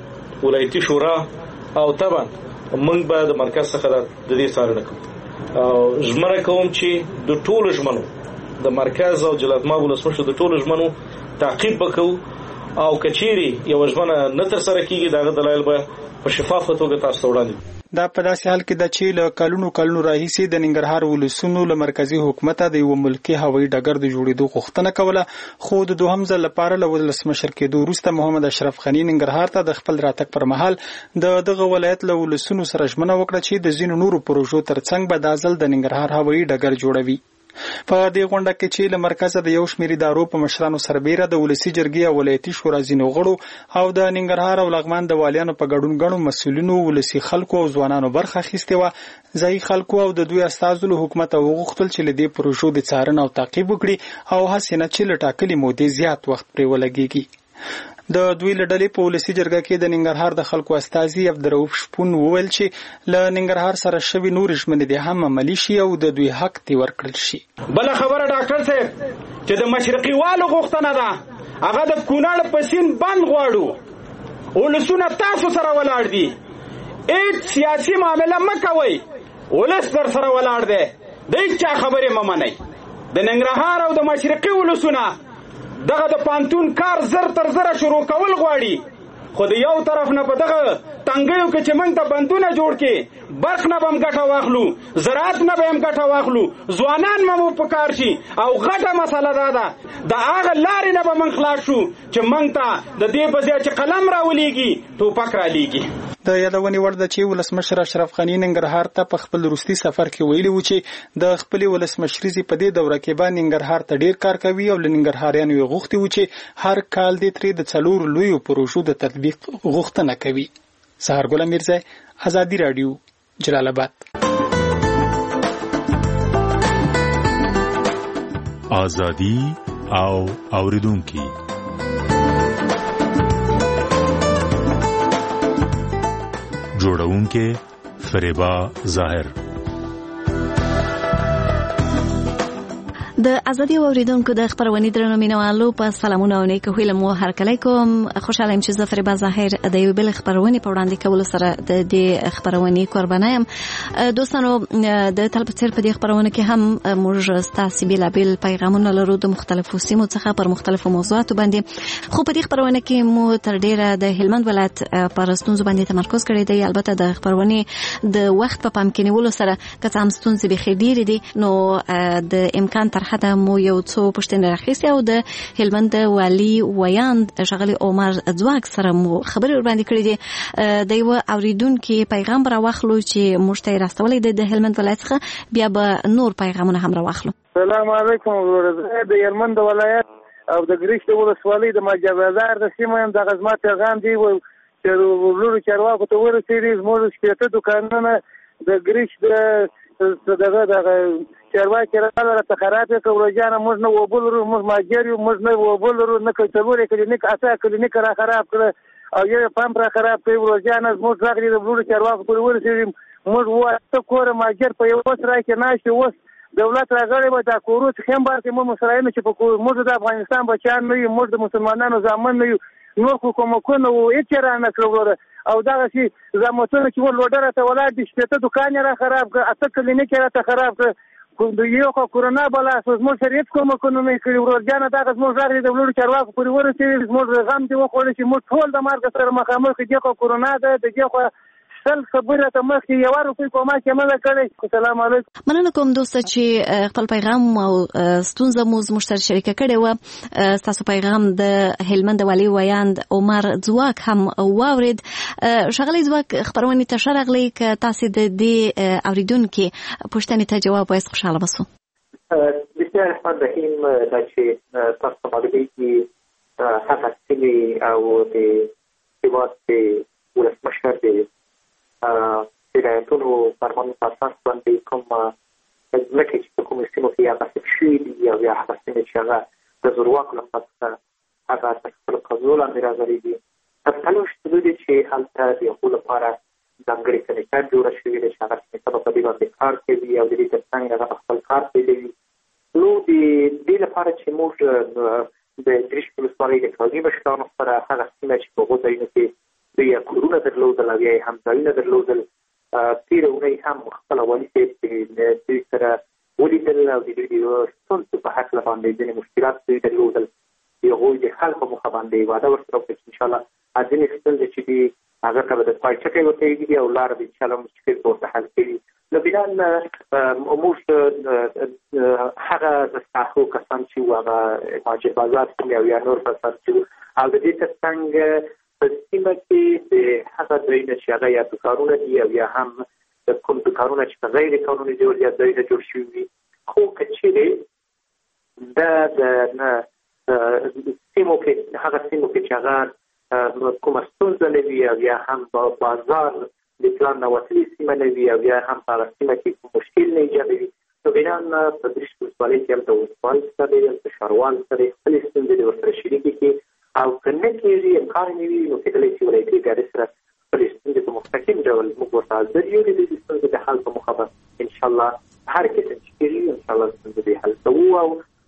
د ولایتي شورا او طبعا موږ به د مرکز څخه د دې څارنه کوو او ژمنه کوم چې د ټولو ژمنو د مرکز او جلالتمآب ولسمشر د ټولو ژمنو تعقیب وکړو او کچيري یو ژوند نه تر سره کیږي دا دلایل به په شفافه توګه تاسو وړاندې. دا په داسې حال کې د چې له کلونو راهیسې د ننګرهار ولسونو له مرکزی حکومت د یو ملکی هوایي ډګر د جوړېدو غوښتنه کوله، خو د دوهم ځل لپاره له ولسمشر کېدو وروسته محمد اشرف غني ننګرهار ته د خپل راتګ پر مهال دغه ولایت له ولسونو سره ژمنه وکړه چې د ځینو نورو پروژو ترڅنګ به دا ځل د ننګرهار هوایي ډګر جوړوي. په دې غونډه کې چې له مرکزه د یو شمېر ادارو په مشرانو سربېره د ولسي جرګې او ولایتي شورا ځینو غړو او د ننګرهار او لغمان د والیانو په ګډون ګڼو مسؤلینو ولسي خلکو او ځوانانو برخه اخیستې وه. ځایي خلکو او د دوی استازو له حکومت وغوښتل چې له دې پروژو د څارنې او تعقیب وکړي او هڅې نه چې له ټاکلې مودې زیات وخت پرې ولګېږي. د دوی له ډلې په ولسي جرګه کې د ننګرهار د خلکو استازي عبدالرؤف شپون وویل چې له ننګرهار سره شوي نور ژمنې دې هم عملي شي او د دوی حق دې ورکړل شي. بله خبره ډاکټر صاحب چې د مشرقي والو غوښتنه ده هغه د کونړ په سیند بند غواړو. ولسونه تاسو سره ولاړ دي، هیڅ سیاسي معامله مه کوئ، ولس در سره ولاړ دی، د هیڅ چا خبرې مه منئ. د ننګرهار او د مشرقي ولسونه دغه د پانتون کار زر تر زره شروع کول غواړي، خو د یو طرف نه په دغه تنګیو کې چې موږ ته بندونه جوړ کې برق نه به هم ګټه واخلو، زراعت نه به هم ګټه واخلو، ځوانان مو په کار شي او غټه مسله دا ده د هغه لارې نه به موږ خلاص شو چې موږ ته د دې په ځای چې قلم راولېږي ټوپک رالیږي. د یادونې وړ ده چې ولسمشر اشرف غني ننګرهار ته په خپل وروستي سفر کې ویلي و چې د خپلې ولسمشریزې په دې دوره کې به ننګرهار ته ډیر کار کوي او له ننګرهاریانو یې غوښتي و چې هر کال دې ترې د 4 لویو پروژو د تطبیق غوښتنه کوي. سهارګل میرزا، ازادي رادیو، جلال آباد. ازادي او اوریدونکو جوړونکې فریبا ظاهر. د ازادي اوریدونکو د خبرونې درنو مینوالو په سلامونه او نیکه هیله مو هرکلی کوم. خوشاله یم چې زه فریبا ظاهر د یو بل خبرونې په وړاندې کولو سره د دې خبرونې قربانه یم. دوستانو د تل په څیر په دې خبرونه کې هم موږ ستاسو بیلابیل پیغامونه لرو د مختلفو سیمو څخه پر مختلفو موضوعاتو باندې، خو په دې خبرونه کې مو تر ډیره د هلمند ولایت پر ستونزو باندې تمرکز کړی دی. البته د خبرونې د وخت په پام کې نیولو سره که څه هم ستونزې بخیر ډیرې دي نو د امکان تر حد مو یو څو پوښتنې راخیستې او د هلمند والي ویاند ښاغلي عمر ځواک سره مو خبرې ورباندې کړې دي. د یو اوریدونکو پیغام راواخلو چې موږ ته راستولې ده د هلمند ولایت څخه، بیا به نور پیغامونه هم راواخلو. السلام علیکم. د هلمند ولایت او د ګریش ولسوالۍ د ماجبازار د سیمه هم د غزما پیغام دی چې ورلو چارواکو ته ورسېږي. زموږ شپېته دوکانونه د ګریش دغه چارواکي راته خراب کړ، ورجانه موږ نه وبل ورو، موږ ماجر یو، موږ نه وبل ورو، نه کوڅه کلینیک اته کلینیک را خراب کړ او یو پمپ را خراب کړ. ورجانه موږ راغلي د بلوړو چارواکو پورې ورسېږي. موږ واسطه کور ماجر په یو سره کې ناشته اوس دولت راغلی و دا کورو څخه هم بارته مو مسرایمه چې په موږ د افغانستان بچان نه یو، موږ د مسلمانانو ځامن نه یو، نور حکومتونه و هیڅ را نه کړو او دغه شي زموږ چې ور لوډره ته ولادي شپته دکان را خراب کړ، اته کلینیک را ته خراب کړ. یو خو کورونا بلا زموږ سره هیڅ کومه کړی ورجانه دغه زموږ راغلي د بلوړو چارواکو پورې ورسېږي. زموږ غم دی وخوړل چې موږ ټول د مرګ سره مخامخ دي. خو کورونا ده دغه خو سل خبره ته مخکې یو روپۍ کومه کې مله کړی. السلام علیکم. مننه کوم دوست چې خپل پیغام او ستونزه مو زموږ سره شریکه کړې و. تاسو پیغام د هلمند والي ویاند عمر ځواک هم واورید. ښاغلی ځواک خبرونه ته شرغلی ک تاسو د دې اوریدونکو پوښتنې ته جواب وایي خوشاله بسو. بسیار الرحمن الرحیم. دا چې تاسو معلومات کې هغه سیمې او د هیواد د ولسمشر د هدایتونو فرمانونو په اساس باندې کوم ځمکې چې په کومو سیمو کې هغه شوي دي او یا هغه سیمې چې هغه د زورواکو لخوا څخه هغه تر خپلو قبضو لاندې راغلي دي، تفصیلات شته دي چې هلته د هغو لپاره ځانګړې کمیټه جوړه شوې ده چې هغه کمیټه به په دې باندې کار کوي او د دې تر څنګ هغه خپل کار پیلوي. نو د دې لپاره چې موږ د ګریش ولسوالۍ د قاضي مشرانو سره هغه سیمه چې په هغو ځایونو کې دوی کورونه درلودل او یا هم ځایونه درلودل، تېره اونۍ هم خپله والي صاحب د دوی سره ولیدل او د دوی د ستونزو په هکله باندې ځینې مشکلات دوی درلودل هغوی د خلکو مخه باندې واده ورسره وکړي چې انشاءالله ځینې ستونزې چې دي هغه ته به د پای ټکی ورته ایږدي او لاره به انشاءالله مشکل به ورته حل کړي. نو بنا موږ هغه د ساحو کسان چې وو هغه مهاجر بازار سیمې او یا نور کسان چې وو او د دې تر څنګ په سیمه کې د هغه ځایونه چې هغه یا دوکانونه دي او یا هم کوم دوکانونه چې په غیر قانوني ډول یا ځایونه جوړ شوي وي خو که چیرې دا د سیمو کې هغه سیمو کې چې هغه کومه ستونزه نه وي او یا هم بازار د پلان نه وتلې سیمه نه وي او یا هم په هغه سیمه کې کوم مشکل نه ایجادوي نو بنا په دریشت ولسوالۍ کې هلته ولسوال سره هلته ښاروال سره خپلې ستونزې ورسره شریکې کړي او که نه کېږي امکان نه وي نو کېدلی شي ولایتي ادارې سره خپلې ستونزې په مستقیم ډول موږ ورته حاضر یو د دې ستونزې د حل په موخه به انشاءالله هر قسم چې کېږي انشاءالله ستونزې به حل کوو او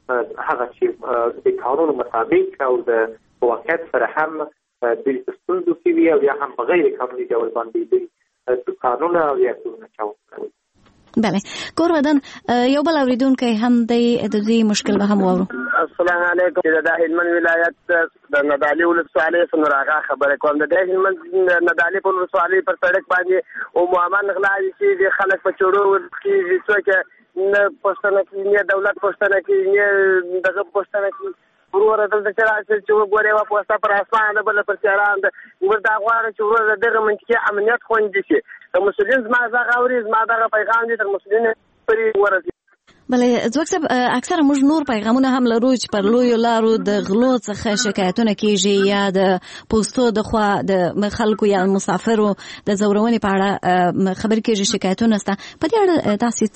هغه چې د قانون مطابق او د واقعیت سره هم دوی په ستونزو کې وي او یا هم په غیر قانوني ډول باندې دوی دوکانونه او یا کورونه چاود کوي. بله کور ودان یو بل اوریدونکی هم دی د دې مشکل به هم واورو. السلام علیکم. د هلمند ولایت د ندالي ولسوالۍ څخه راغا خبره کوم. د هلمند ندالي په ولسوالۍ پر سړک باندې او معامل غلاوي چې خلک په چورو کې څوک نه پښتنه کې نه دولت پښتنه کې نه دغه پښتنه کې ورور دلته چې راځي چې وګورې وا پوسټه پر اسمان بل پر چران ورته غواړي چې ورور دغه منطقي امنیت خوندي شي. د مسلمان زما زغه اوري زما دغه پیغام دي تر مسلمان پرې ورسي. بله ځکه اکثره موږ نور پیغامونه هم لرو چې پر لویو لارو د غلو څخه شکایتونه کیږي یا د پوسټو د خوا د خلکو یا مسافرو د زورونې په اړه خبر کیږي شکایتونه ستا په دې اړه تاسو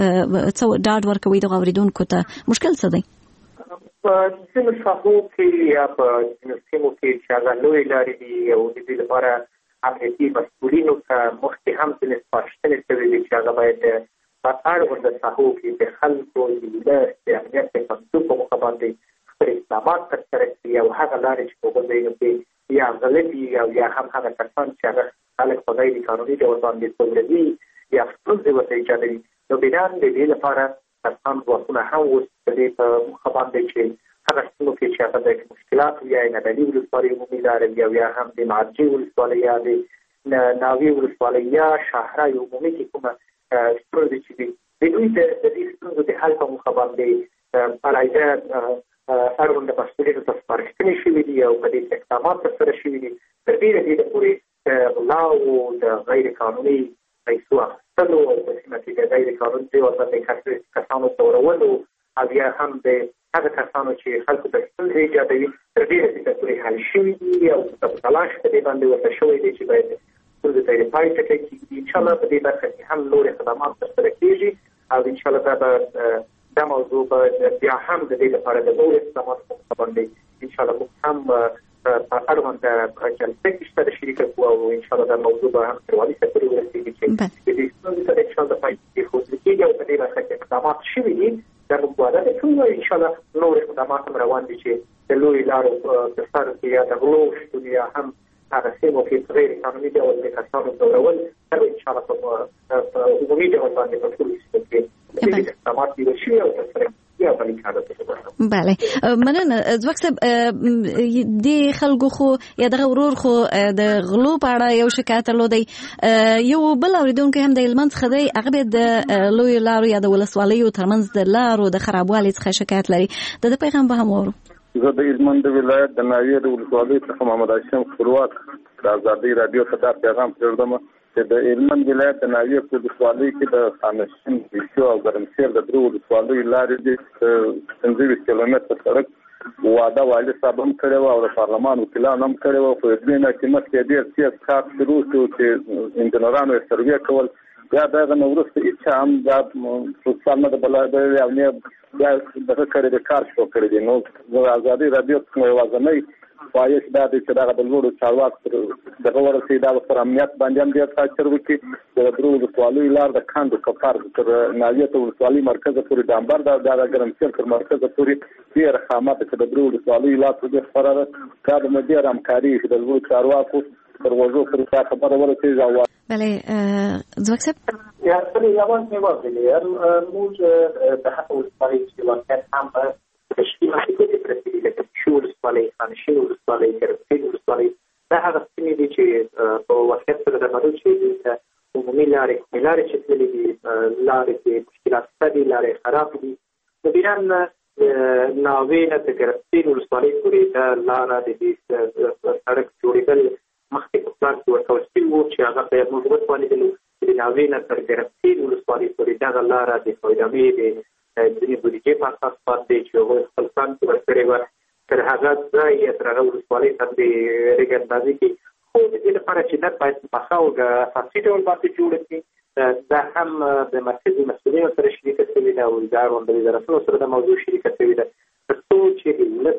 څه ډاډ ورکوي د اوریدونکو ته مشکل څه دی؟ په ځینو ساحو کې یا په ځینو سیمو کې چې هغه لویې لارې دي او د دې لپاره امنیتي مسؤلینو ته مخکې هم ځینې سپارښتنې شوې دي چې هغه باید په اړونده ساحو کې د خلکو د امنیت د خوندیتوب په موخه باندې خپل اقدامات ترسره کړي او هغه لارې چې په هغو ځایونو کې یا غلط دي او یا هم هغه کسان چې هغه خلک په غیر قانوني ډول باندې ځوروي یا ستونزې ورته ایجادوي نو بنا د دې لپاره کسان ځواکونه هم اوس په دې په موخه باندې چې هغه سیمو کې چې هغه د مشکلات یا ندالي ولسوالۍ عمومي لارې یا هم د مارجې ولسوالۍ یا د ناوې ولسوالۍ یا شاهرای عمومي کې کومه ستونزې چې دي د دوی د دې ستونزو د حل په موخه باندې علیحده اړونده مسؤلینو ته سپارښتنې شوي دي او په دې اقدامات ترسره شوي دي تر ډېره حده پورې د غلا او د غیر قانوني پیسو اخیستلو او په سیمه کې د غیر قانوني ډول باندې کسانو ځورولو او یا هم د هغه کسانو چې خلکو ته ستونزې ایجادوي تر ډېره حده پورې حل شوي دي او تلاش په دې باندې ورته شوی دی چې باید ستونزې ته یې پای ټکی کېږي. انشاءالله په دې برخه کې هم نور اقدامات ترسره کېږي او انشاءالله دا موضوع به بیا هم د دې لپاره د نور اقداماتو په موخه باندې انشاءالله موږ هم په اړونده جلسه کې شته شریکه کوو او انشاءالله دا موضوع به هم تر والي صاحب پورې ورسېږي چې د دې ستونزې ته انشاءالله پای کېښودل کېږي او په دې برخه کې اقدامات شوي دي. دا موږ وعده کوو انشاءالله نور اقدامات هم روان دي چې د لویو لارو په سر کې یا د غلو شتون یا هم هغه سیمو کې غیر قانوني ډول د کسانو ځورول دا انشاءالله په عمومي ډول باندې په ټولو سیمو کې اقدامات نیول شوي او ترسره بله مننه ځواک صاحب د خلکو خو یا دغه ورور خو د غلو په اړه یو شکایت لري یو بل اوریدونکو هم د هلمند څخه دی هغه د لوی لارو یا د ولسوالیو ترمنځ د لارو د خرابوالي څخه شکایت لري د پیغام به هم وورو. زه د هلمند ولایت د ناوې د ولسوالۍ څخه محمد هاشم خپلواک د ازادۍ راډیو ته دا پیغام پرېږدم چې د هلمند ولایت د ناوې په ولسوالۍ کې د خانشین بیشو او ګرمسیر د درو ولسوالیو لارې دي 15 کیلومتره سړک واده والي صاحب هم کړی و او د پارلمان وکیلان هم کړی و خو دې نه چې مخکې ډېر سیاس کار شروع شو چې انجنیرانو یې سروې کول بیا دغه نه وروسته هېڅ هم دا سوڅال نه د بلادر او نه بیا دغه کړی د کار شروع کړی دی. نو د ازادۍ راډیو څخه یوازینی خواهش دا دی چې دغه د لوړو چارواکو دغه ورسېږي دا ورسره امنیت باندې هم ډېر تاثیر وکړي. د درو ولسوالیو لار د کاندو کفار تر ناوې ته ولسوالۍ مرکز پورې ډامبر دا د ګرمسیر تر مرکز پورې ډېر خامات چې د درو ولسوالیو لار څخه خبره ده دا د ډېر همکاري چې د لوړو چارواکو پر وژو پر خبره ورسېږي. بله ځواک صاحب یا بله یوان میوازلی موږ د هغه ولسوالۍ چې واقعیت هم په تشکیل کې پرسیدي لکه شو ولسوالۍ، خانشین ولسوالۍ، ګرمسیر ولسوالۍ دا هغه سیمې دي چې په واقعیت سره درلودل چې د عمومي لارې چې تللې دي لارې کې مشکلات شته دي، لارې خراب دي. نو بیا ناوې نه د ګرمسیر ولسوالۍ پورې دا لاره د دې سړک جوړېدل مخکې په پلان کې ورکول شوي وو چې هغه ته موږ وتوانېدلو چې د ناوې نه تر ګرمسیر ولسوالۍ پورې دغه لاره د فایدامې د ځینې بودیجې په اساس باندې چې هغوی خپل پلان کې ورکړې وه تر هغه ځای یا تر هغه ولسوالۍ ته د ریګ اندازې کې، خو د دې لپاره چې دا باید په ښه او اساسي ډول باندې جوړه کړي. دا هم د مرکزي مسؤلینو سره شریکه شوې ده او د اړونده وزارتونو سره د موضوع شریکه شوې ده تر څو چې د ولس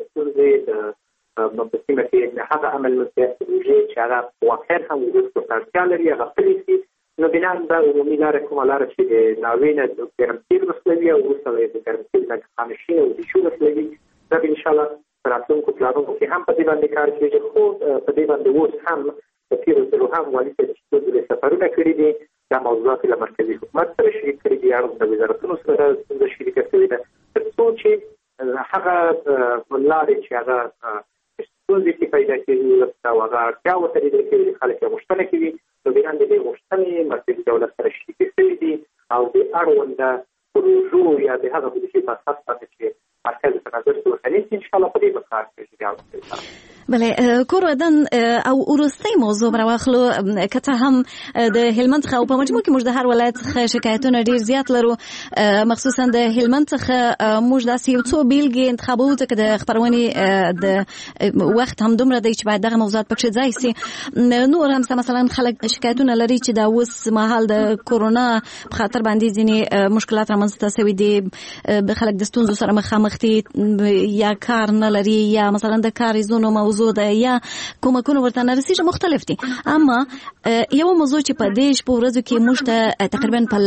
ستونزې په سیمه کې د هغه عملیاتي پروژې چې هغه واقعا هم ولس ته اړتیا لري هغه پلي شي. نو بنا دا عمومي لاره کومه لاره چې د ناوې نه د ګرمسیر وسلوي او وروسته د ګرمسیر نه خانشین او د شور وسلوي دا انشاءالله په راتلونکو پلانونو کې هم په دې باندې کار کېږي. خو په دې باندې اوس هم په تېرو ځلو هم والي صاحب چې څو سفرونه کړي دي دا موضوعات له مرکزي حکومت سره شریک کړي دي، اړونده وزارتونو سره ستونزه شریکه شوې ده تر څو چې هغه لارې چې هغه ستونزې کې پیدا کېږي او هغه اړتیا ورته لیدل کېږي خلک یې غوښتنه کوي. نو بیا د دې غوښتنې مرکزي دولت سره شریکې شوي دي او د اړونده پروژو یا د هغه بودیجې په اساس باندې چې مرکز ته نظر څه ورکوي انشاءالله په دې به کار کوي. بله کور ودان او وروستۍ موضوع راواخلو که څه هم د هلمند څخه او په مجموع کې موږ د هر ولایت څخه شکایتونه ډیر زیات لرو، مخصوصا د هلمند څخه موږ داسې یو څو بیلګې انتخابو ځکه د خپرونې د وخت هم دومره دی چې باید دغه موضوعات پکښې ځای سي. نور هم مثلا خلک شکایتونه لري چې دا اوس مهال د کورونا په خاطر باندې ځینې مشکلات رامنځته شوي دي، خلک د ستونزو سره مخامخ دي، یا کار نه لري یا مثلا د کاریزونو موضوع ده یا کومکونه ورته نه رسیږي، مختلف دي. اما یو موضوع چې په دې شپو ورځو کې موږ ته تقریبا په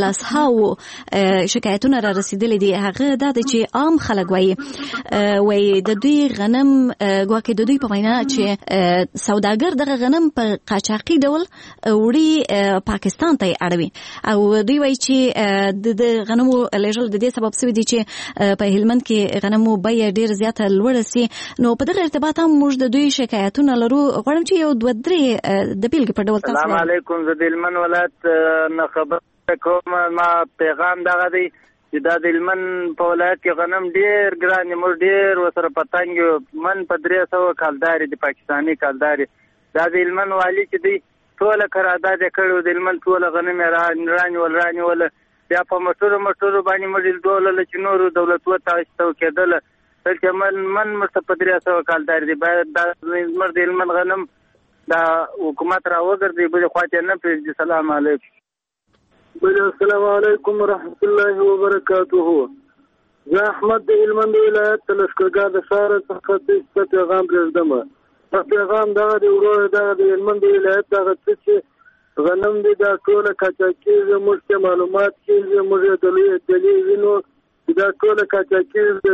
100 شکایتونه را رسیدلې دي هغه دا دی چې عام خلک وایي د دوی غنم ګواکې د دوی په وینا چې سوداګر دغه غنم په قاچاقي ډول وړي پاکستان ته اړوي او دوی وایي چې د غنمو لیږل د دې سبب شوی دی چې په هلمند کې غنمو بیه ډیر زیاته لوړه سي. نو په دغه ارتباط هم موږ د دوی شکایتونه لرو، غواړم چې یو دوه درې د بیلګې په ډول تاسو. السلام علیکم، زه د هلمند ولایت نه خبره کوم. ما پیغام دغه دی چې دا د هلمند په ولایت کې غنم ډیر ګران دي، موږ ډیر ورسره په تنګ یو. من په 300 کالدارې دي، پاکستاني کالدارې. دا د هلمند والي چې دی ټوله قرارداد یې کړی و، د هلمند ټوله غنم یې رانیول بیا په موټرو باندې موږ ډولله چې نورو دولتونو ته کېدله بلکې من مرته په 300 کالدارې دي. باید دا زموږ د هلمند غنم دا حکومت را وګرځي، بلې خوا ته نه پرېږدي. سلام علیکم. السلام علیکم ورحمت الله وبرکاته. زه احمد د هلمند ولایت د لښکرګاه د ښار څخه څه پیغام پرېږدم. دا پیغام دغه دی ورور دغه د هلمند ولایت دغه څه چې غنم دی دا ټوله قاچاق کېږي، موږ ته معلومات کېږي، موږ یې دلیل وینو دا ټوله قاچاق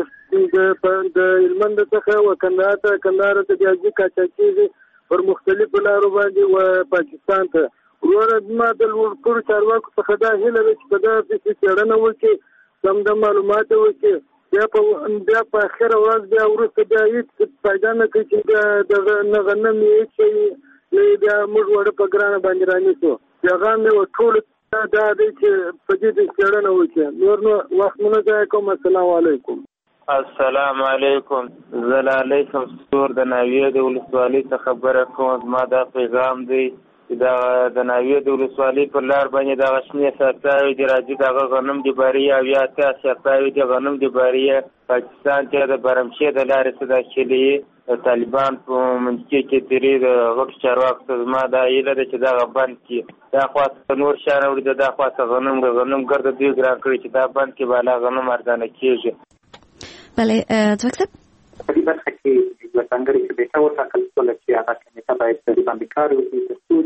کېږي د هلمند څخه و کندهار ته بیا ځي قاچاق کېږي پر مختلفو لارو باندې و پاکستان ته. وروره زما د لوړپوړو چارواکو څخه دا هیله ده چې په دغه پسې څېړنه وکړي، سم د معلومات وکړي، بیا په اخره ورځ بیا وروسته بیا هېڅ فایده نه کوي چې دغه نه غنم یې هېڅ شی بیا موږ وړه په ګرانه باندې رانیسو. پیغام مې ټولو دا دی چې په دې څېړنه وکړي. نور نو وخت مو نه ضایع کوم. السلام علیکم. السلام علیکم. زه لالی شمسور د ناویې د ولسوالۍ څخه خبره کوم. زما دا پیغام دی چې د ناویې د ولسوالۍ پر لار باندې دغه شنې سرتاوي دي راځي دغه غنم د باریه او یا اتیا سرتاوي دي غنم د باریه پاکستان ته د برمشې د لارې څخه داخلي د طالبان په منځ کې تیرې د غټ چارواکو ته زما دا هیله ده چې دغه بند کړي. دا خواته نور شیان اورېده، دا خواته غنم ګرده دوی ګران کړي چې دا بند کړي بالا غنم ارزانه کېږي. بله توکسب په دې برخه کې د ځانګړي کمیټه وټاکل شوله چې هغه کمیټه باید په دې باندې کار وکړي تر څو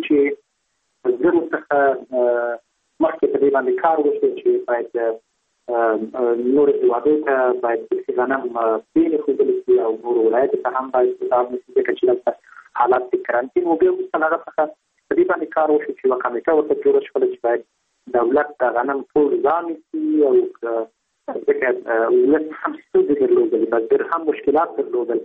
چې زموږ څخه مخکې په دې باندې کار وشي چې باید نور هېوادو ته باید غنم پرېښودل شي او نورو ولایتو ته هم باید کتاب نشي ځکه چې دلته حالات د کرنټین و. بیا وروسته له هغه څخه په دې باندې کار وشي چې یوه کمیټه ورته جوړه شوله چې باید دولت د غنم ټول ځان نیسي او ځکه ولس هم ستونزې درلودلې، بزګر هم مشکلات درلودل.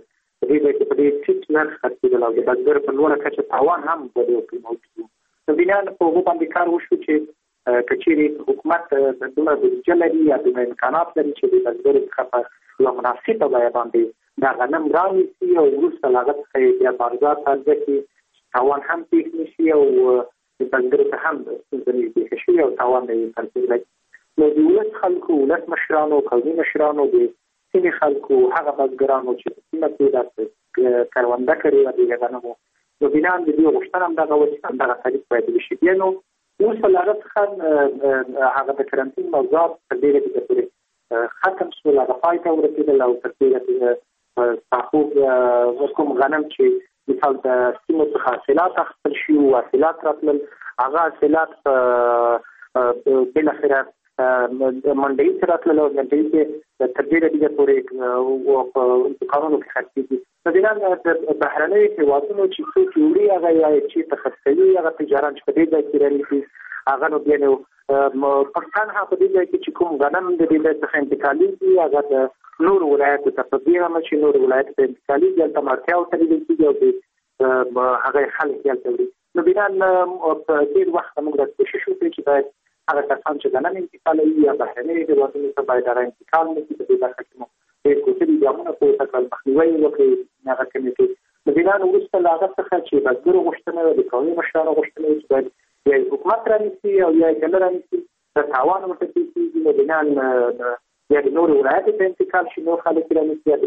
په دې په دې ټیټ نرخ خرڅېدل او د بزګر په لوړه کچه تاوان هم په دې کې موجود و. نو بنا په هغو باندې کار وشو چې که چیرې حکومت دومره بودیجه لري یا دومره امکانات لري چې د بزګر څخه په یوه مناسبه بیه باندې دا غنم رانیسي او وروسته له هغه څخه بیا بازار ته عرضه کړي، تاوان هم پېښ نه شي او د بزګر ته هم ستونزه نه پېښه شي او تاوان نه یې خرڅېدلی. نو د ولس خلکو، ولس مشرانو، قومي مشرانو، د سیمې خلکو، هغه بزګرانو چې په سیمه کې دا کرونده کړې وه د غنمو، نو بنا د دې غوښتنه همدغه وه چې همدغه تعریف باید وشي. بیا نو اوس له هغه څخه هغه د کرنټین موضوعات تر ډېره حده پورې ختم شول، هغه پای ته ورسېدل او تر ډېره ساخوب کوم غنم چې مثال د سیمو څخه حاصلات اخیستل شي او حاصلات راتلل، هغه حاصلات بالاخره منډۍ ته راتلل او منډۍ کې تر ډېره حده پورې په دوکانونو کې خرڅېږي. نو بنا د بهرنیو هېوادونو چې څوک وړي هغه یا چې ته خرڅوي هغه تجاران چې په دې ځای کې رانیسي هغه نو بیا نو پښتانه په دې ځای کې چې کوم غنم د دې ځای څخه انتقالېږي هغه د نورو ولایتو ته په دې غمه چې نورو ولایتو ته انتقالېږي هلته مارکیا ورته لیدل کېږي او هغه خلک هلته وړي. نو بنا په ډېر وخت موږ دا کوشش وکړو چې باید هغه کسان چې غنم انتقالوي یا بهرنیو هېوادونو ته باید هغه انتقال نه کړي. په دې برخه کې مو ډېر کوچني ګامونه پورته کړل، مخنیوی یې وکړي هغه کمیټې. نو بنا وروسته له هغه څخه چې بزګرو غوښتنه وه، د قومي مشرانو غوښتنه وه چې باید یا حکومت رانیسي او یا یې که نه رانیسي د تاوان ورته پېښېږي. نو بنا یا د نورو ولایتو ته انتقال شي، نور خلک رانیسي یا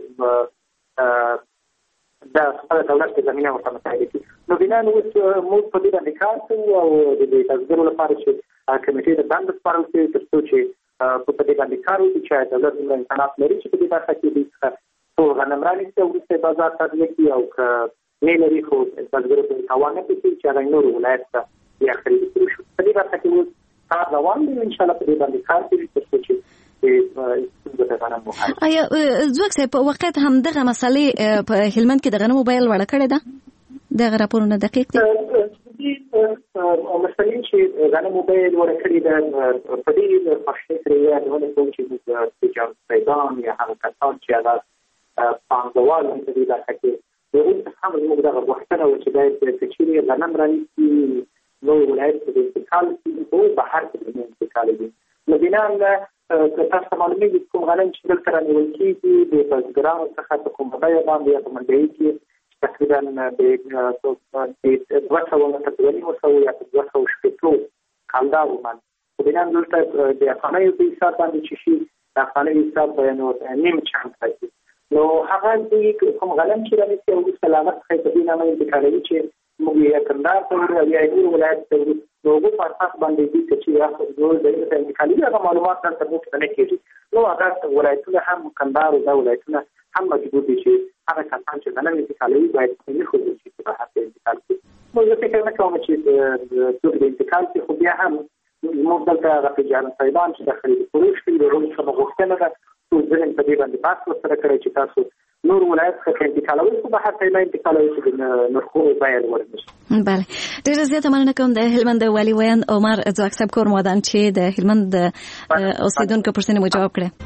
د خپله دولت په زمینه ورته متحده کړي. نو بنا اوس موږ په دې باندې کار کوو او د بزګرو لپاره چې کمیټې د بند سپارل شوې تر څو چې په دې باندې کار وکړي چې دولت دومره امکانات لري چې په دې برخه کې دوی څخه ټول غنم رانیسي او وروسته یې بازار ته عرضه کړي او که نه لري خو بزګرو ته تاوان نه پېښېږي چې هغه نورو ولایت ته بیا خرید کړي شو. په دې برخه کې اوس کار روان دی، انشاءالله په دې باندې کار کوي تر څو چې آیا ځواک صاحب په واقعیت همدغه مسلې په هلمند کې د غنمو بیه لوړه کړې ده؟ دغه راپورونه دقیق دي؟ مثلا چې غنمو بیه لوړه کړې ده په دې پښتې سره یې یادونه کوم چې موږ تجارت پیدان یا هغه کسان چې هغه پانګوال په دې برخه کې د اوس هم زموږ دغه غوښتنه وه چې باید که چیرې غنم رانیسي نور ولایت ته د انتقال کړي او بهر ته د انتقالوي. نو بنا که تاسو ته معلومېږي کوم غنم چې دلته رانیول کېږي د بزګرانو څخه په کومه بیه باندې یا په منډۍ کې تقریبا د 200 نه تر 200 یا 200 کالدارو باندې. په بنا دلته د افغانیو په حساب باندې چې شي د افغانیو حساب به نو نیم چند راځي. نو هغه دوی کوم غنم چې رانیسي او وروسته له هغه څخه په دې نامه انتقالوي چې موږ یې کندهار ته وړو یا یې نورو ولایت ته وړو. نو هغو په اساس باندې دوی که چې نور ځایونو ته انتقالوي هغه معلومات دلته موږ ته نه کېږي. نو هغه ولایتونه هم کندهار او دا ولایتونه هم مجبور دي چې هغه کسان چې غنم انتقالوي باید پرېښودل شي چې بهر ته انتقال کړي. نو زه فکر نه کوم چې څوک د انتقال کړي، خو بیا هم زموږ دلته هغه تجارت پیدان چې د خرید فروش کوي د هغوی څخه غوښتنه ده څو ځلې په دې باندې بحث ورسره کړی چې تاسو نور ولایت څخه انتقالوي خو بهر ته نه انتقالوي چې د نرخونو بیه لوړه نه شي. بله، ډېره زیاته مننه کوم د هلمند والي ویاند عمر ځواک صاحب کور مودان چې د هلمند اوسیدونکو پوښتنې مو جواب کړې.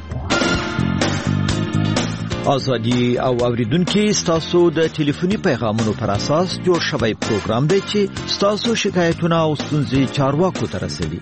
ازادي او اوریدونکو ستاسو د ټلیفوني پیغامونو پر اساس جوړ شوی پروګرام دی چې ستاسو شکایتونه او ستونزې چارواکو ته رسوي.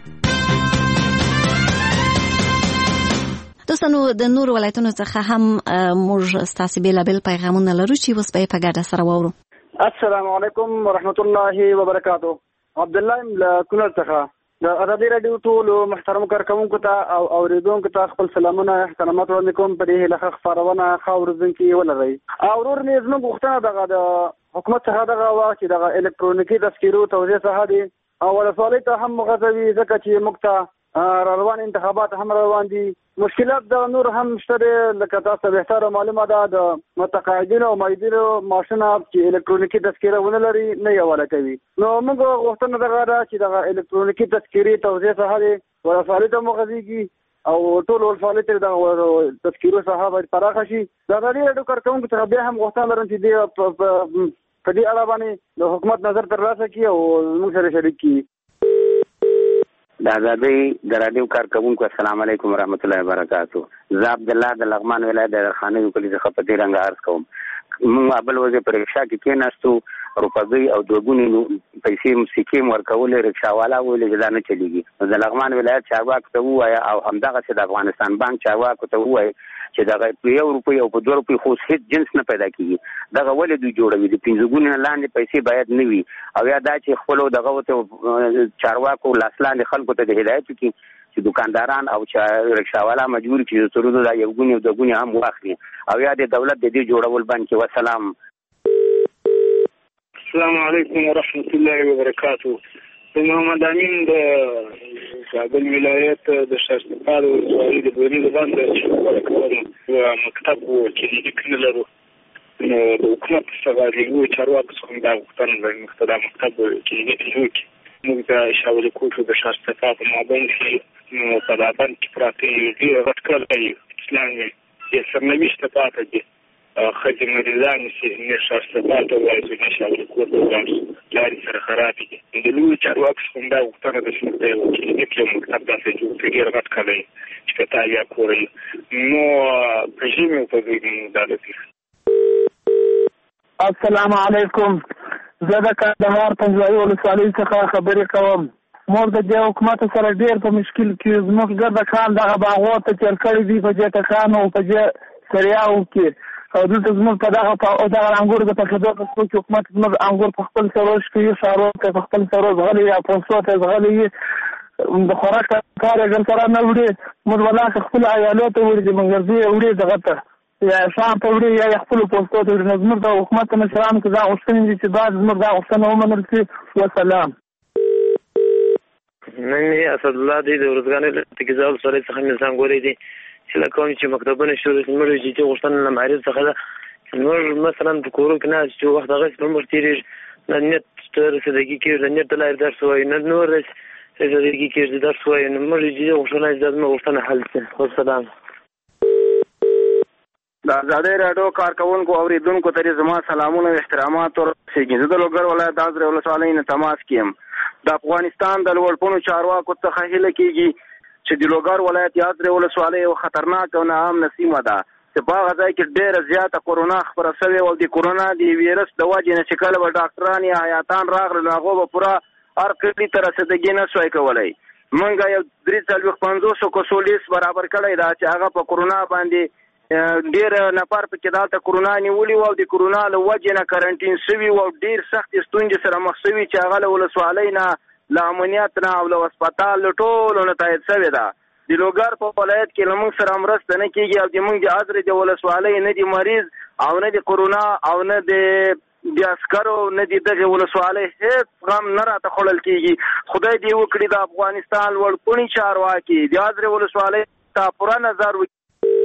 دوستانو د نور ولایتونو څخه هم موږ ستاسو بیلابل پیغامونه لرو چې اوس به په ګډه سره واورو. السلام علیکم ورحمت الله وبرکاتہ. عبد الله له کونړ څخه د ازادي رادیو ټول محترم کارکونکو ته او اوریدونکو ته خپل سلامونه احترامات وړاندې کوم. په دې هیله خبرونه خاورځونکي ولرئ. اورور نه زموږ غوښتنه دغه د حکومت څخه دغه وا چې دغه الکترونیکي تذکیرو توزیع څخه دي او ولسوالۍ ته هم مغځوي ځکه چې موږ ته روان انتخابات هم روان دي. مشکلات د نور هم شته لکه تاسو بهتره معلومه ده د متقاعدینو او مایدینو معاشونه چې الکترونیکي تذکیره ونه لري نه یې والا کوي. نو موږ غوښتنه دغه ده چې دغه الکترونیکي تذکیرې توزیع څخه دي ولسوالۍ ته مغځېږي او ټول ولسوالۍ ته د تذکیرو څخه باید پراخه شي. د ازادي راډیو کارکوونکو څخه بیا هم غوښتنه لرم چې په دې اړه باندې د حکومت نظر ترلاسه کړي او موږ سره شریک کړي. د ازادۍ د راډیو کارکوونکو السلام علیکم ورحمت الله وبرکاتہ. زه عبد الله د لغمان ولایت د خانوي کلی څخه په دې رنګ عرض کوم. موږ بل وځي پر رکشا کې کېناستو روپګي او دوګونی پیسې سکیم ورکولې رکشاوالا ویل چې دا نه چلیږي د لغمان ولایت چارواکو ته وایي او همدغه چې د افغانستان بانک چارواکو ته وایي چې دا په 1 روپۍ او په 2 روپۍ خو هیڅ جنس نه پیدا کیږي دغه ولې دوی جوړوي د 15 ګونې لاندې پیسې باید نه وي او یا دا چې خپل دغه ته چارواکو لاسلاندې خلکو ته د هدایت کوي چې دکانداران او رکشاوالا مجبور کیږي چې دا 1 ګونې او 2 ګونې هم واخلي او یا د دولت د دې جوړول باندې وسلام. السلام علیکم ورحمت الله وبرکاته. د محمد امین د کابل ولایت د شهرستان ولسوالۍ د بونی باندې ورکوم مکتب کې لیکنه لرو نو د حکومت څخه د چارواکو څخه دا غوښتنه ده چې دا مکتب کې لیکنه موږ ته شاول کوټو د شهرستان په مابین کې نو په داتن کې پراته دي غټکړې اسلام یې سرنوشت پاتې دي خځې مریضان چې نه شهرستان ته وایي چې شاول کوټو لارې سره خراب دي د لوی چارواکو څخه دا غوښتنه ده چې د مکتب داسې جوړ کړي غټکړې چې تا یا کوري نو پېژنې په دې دالتي. السلام علیکم. زه د کندهار پنځوایي ولسوالۍ څخه خبرې کوم. موږ د دې حکومت سره ډېر په مشکل کې زموږ ګرده کان دغه باغو ته تېر کړي دي په جټه خان او په سریاو کې او دلته زموږ په دغه انګور د پخېدو په څو کې حکومت زموږ انګور په خپل سروش کې شارو ته په خپل سروش غلي یا پوسټو ته غلي د خوراک کار یې سره نه وړي موږ ولا خپل عیالو ته وړي موږ دې وړي دغه ته یا شام ته وړي یا خپل پوسټو ته وړي زموږ د حکومت مشرانو کې دا غوښتنې دي چې باید زموږ دا غوښتنه ومنل شي. وسلام. نن اسد الله دې د ورځګانې له تګزال سره څخه مې څنګه دي چې لکه چې مکتبونه شروع شمړي چې غوښتنه نه معرض څخه ده نور مثلا په کورو کې نه چې وخت هغه په مر تیرې نه نت تر صدقې کې د نت لار درس وای نه نور صدقې کې درس وای نو مر چې غوښتنه حل شي. والسلام. د آزادۍ راډیو کارکونکو اوریدونکو ته زما سلامونه او احترامات ورسیږي. زه د لوګر ولایت د ازرې ولسوالۍ نه تماس کوم. د افغانستان د لوړپوړو چارواکو څخه هیله کیږي چې د لوګر ولایت د ازرې ولسوالۍ یو خطرناک او ناامنه سیمه ده چې په هغه ځای کې ډېره زیاته کورونا خپره شوې او د کورونا د ویروس د وجې نه چې کله به ډاکټران یا حیاتان راغلل نو هغو به پوره هر کلي ته رسېدګي نه شوی کولی. موږ یو 350 کسو لیست برابر کړی ده چې هغه په کورونا باندې ډیر نفر په کې دالته کورونا نیولي او د کورونا له وجې نه کرنټین شوي او ډیر سخت ستونزې سره مخ شوي چې هغه له ولسوالۍ نه له امنیت نه او له هسپتال له ټولو نه تایید شوې ده. د لوګر په ولایت کې له موږ سره مرسته نه کېږي او د موږ د ازرې د ولسوالۍ نه د مریض او نه د کورونا او نه د عسکرو نه د دغې ولسوالۍ هېڅ غم نه راته خوړل کېږي. خدای دې وکړي د افغانستان لوړپوړي چارواکي د ازرې ولسوالۍ ته پوره نظر وکړي.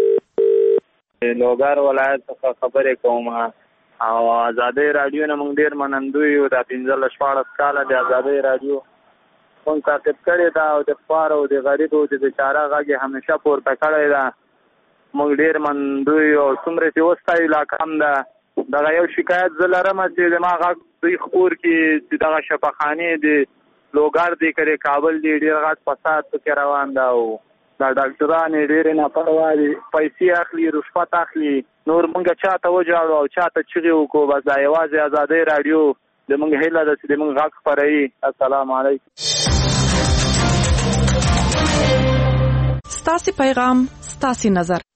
لوګر ولایت څخه خبرې کوم او آزادۍ راډیو نه موږ ډېر منندوی یو. دا 15-14 کاله د آزادۍ راډیو موږ تعقیب کړې ده او د خوار او د غریب او د بیچاره غږ یې همیشه پورته کړی ده. موږ ډېر منندوی یو. څومره چې وستایو لا کم ده. دغه یو شکایت زه لرم چې زما غږ دوی خپور کړي چې دغه شفاخانې د لوګر دی که د کابل دی ډېر غټ فساد پکې روان ده او دا ډاکټران ډېرې ناپروا دي پیسې اخلي رشوت اخلي. نور موږ چاته وجاړو او چاته چغې وکړو بس دا یوازې آزادۍ راډیو د موږ هیله ده چې د موږ غږ خپروي. السلام علیکم. ستاسې پیغام ستاسې نظر.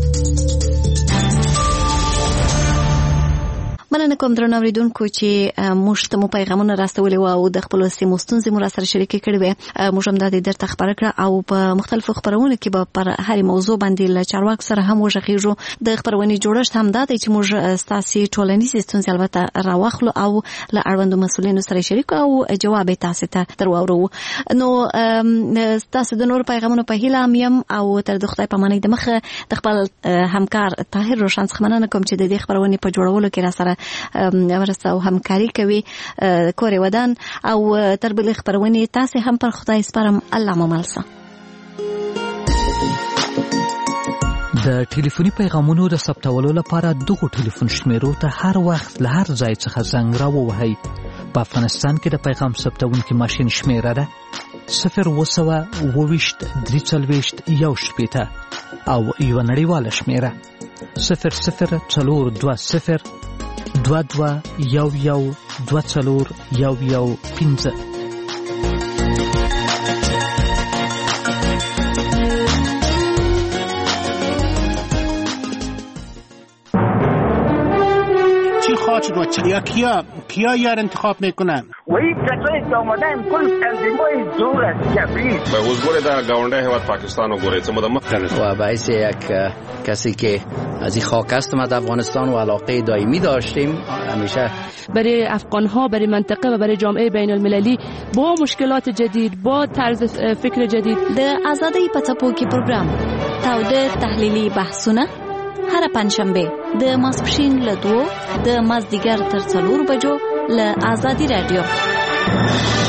مننه کوم درنو اوریدونکو چې موږ ته مو پیغامونه راستولي وو او د خپل سیمو ستونزې مو سره شریکې کړې وې. موږ هم دا د درته خبره کړه او په مختلفو خبرونو کې به پر هر موضوع باندې له چارواکو سره هم وغږیږو. د خبرونې جوړښت هم دا دی چې موږ ستاسې ټولنیزې ستونزې البته راواخلو او له اړوندو مسؤلینو سره شریک او جواب یې تاسې ته در واورو. نو ستاسو د نورو پیغامونو په هیله یم او تر د خدای په امان د مخه د خپل همکار طاهر روشن څخه مننه کوم چې د دې خبرونې په جوړولو کې را سره ورسره او همکاري کوي. کورې ودان او تر بلې خبرونې تاسې هم پر خدای سپارم. الله مو ملسه. د ټلیفوني پیغامونو د ثبتولو لپاره دغه ټلیفون شمیرو ته هر وخت له هر ځای څخه زنګ راووهئ. په افغانستان کې د پیغام ثبتونکي ماشین شمیره ده 020 23 340 1 شپېته او یو نړیواله شمیره 0040 22 11 15. خواهد رو کیا یار انتخاب میکنن وی کسایی که آمدن کل تنظیمای دور از جبریل به حضور در گاونده هیواد پاکستان و گوره و باعث یک کسی که از این خاک هستم از افغانستان و علاقه دائمی داشتیم همیشه برای افغانها، برای منطقه و برای جامعه بین المللی با مشکلات جدید، با طرز فکر جدید. د آزادۍ په څپو کې پروګرام تاوده تحلیلي بحثونه هر پنځشنبه د ماسپښین له 2 د مازدیګر تر 4 بجو له آزادي رادیو.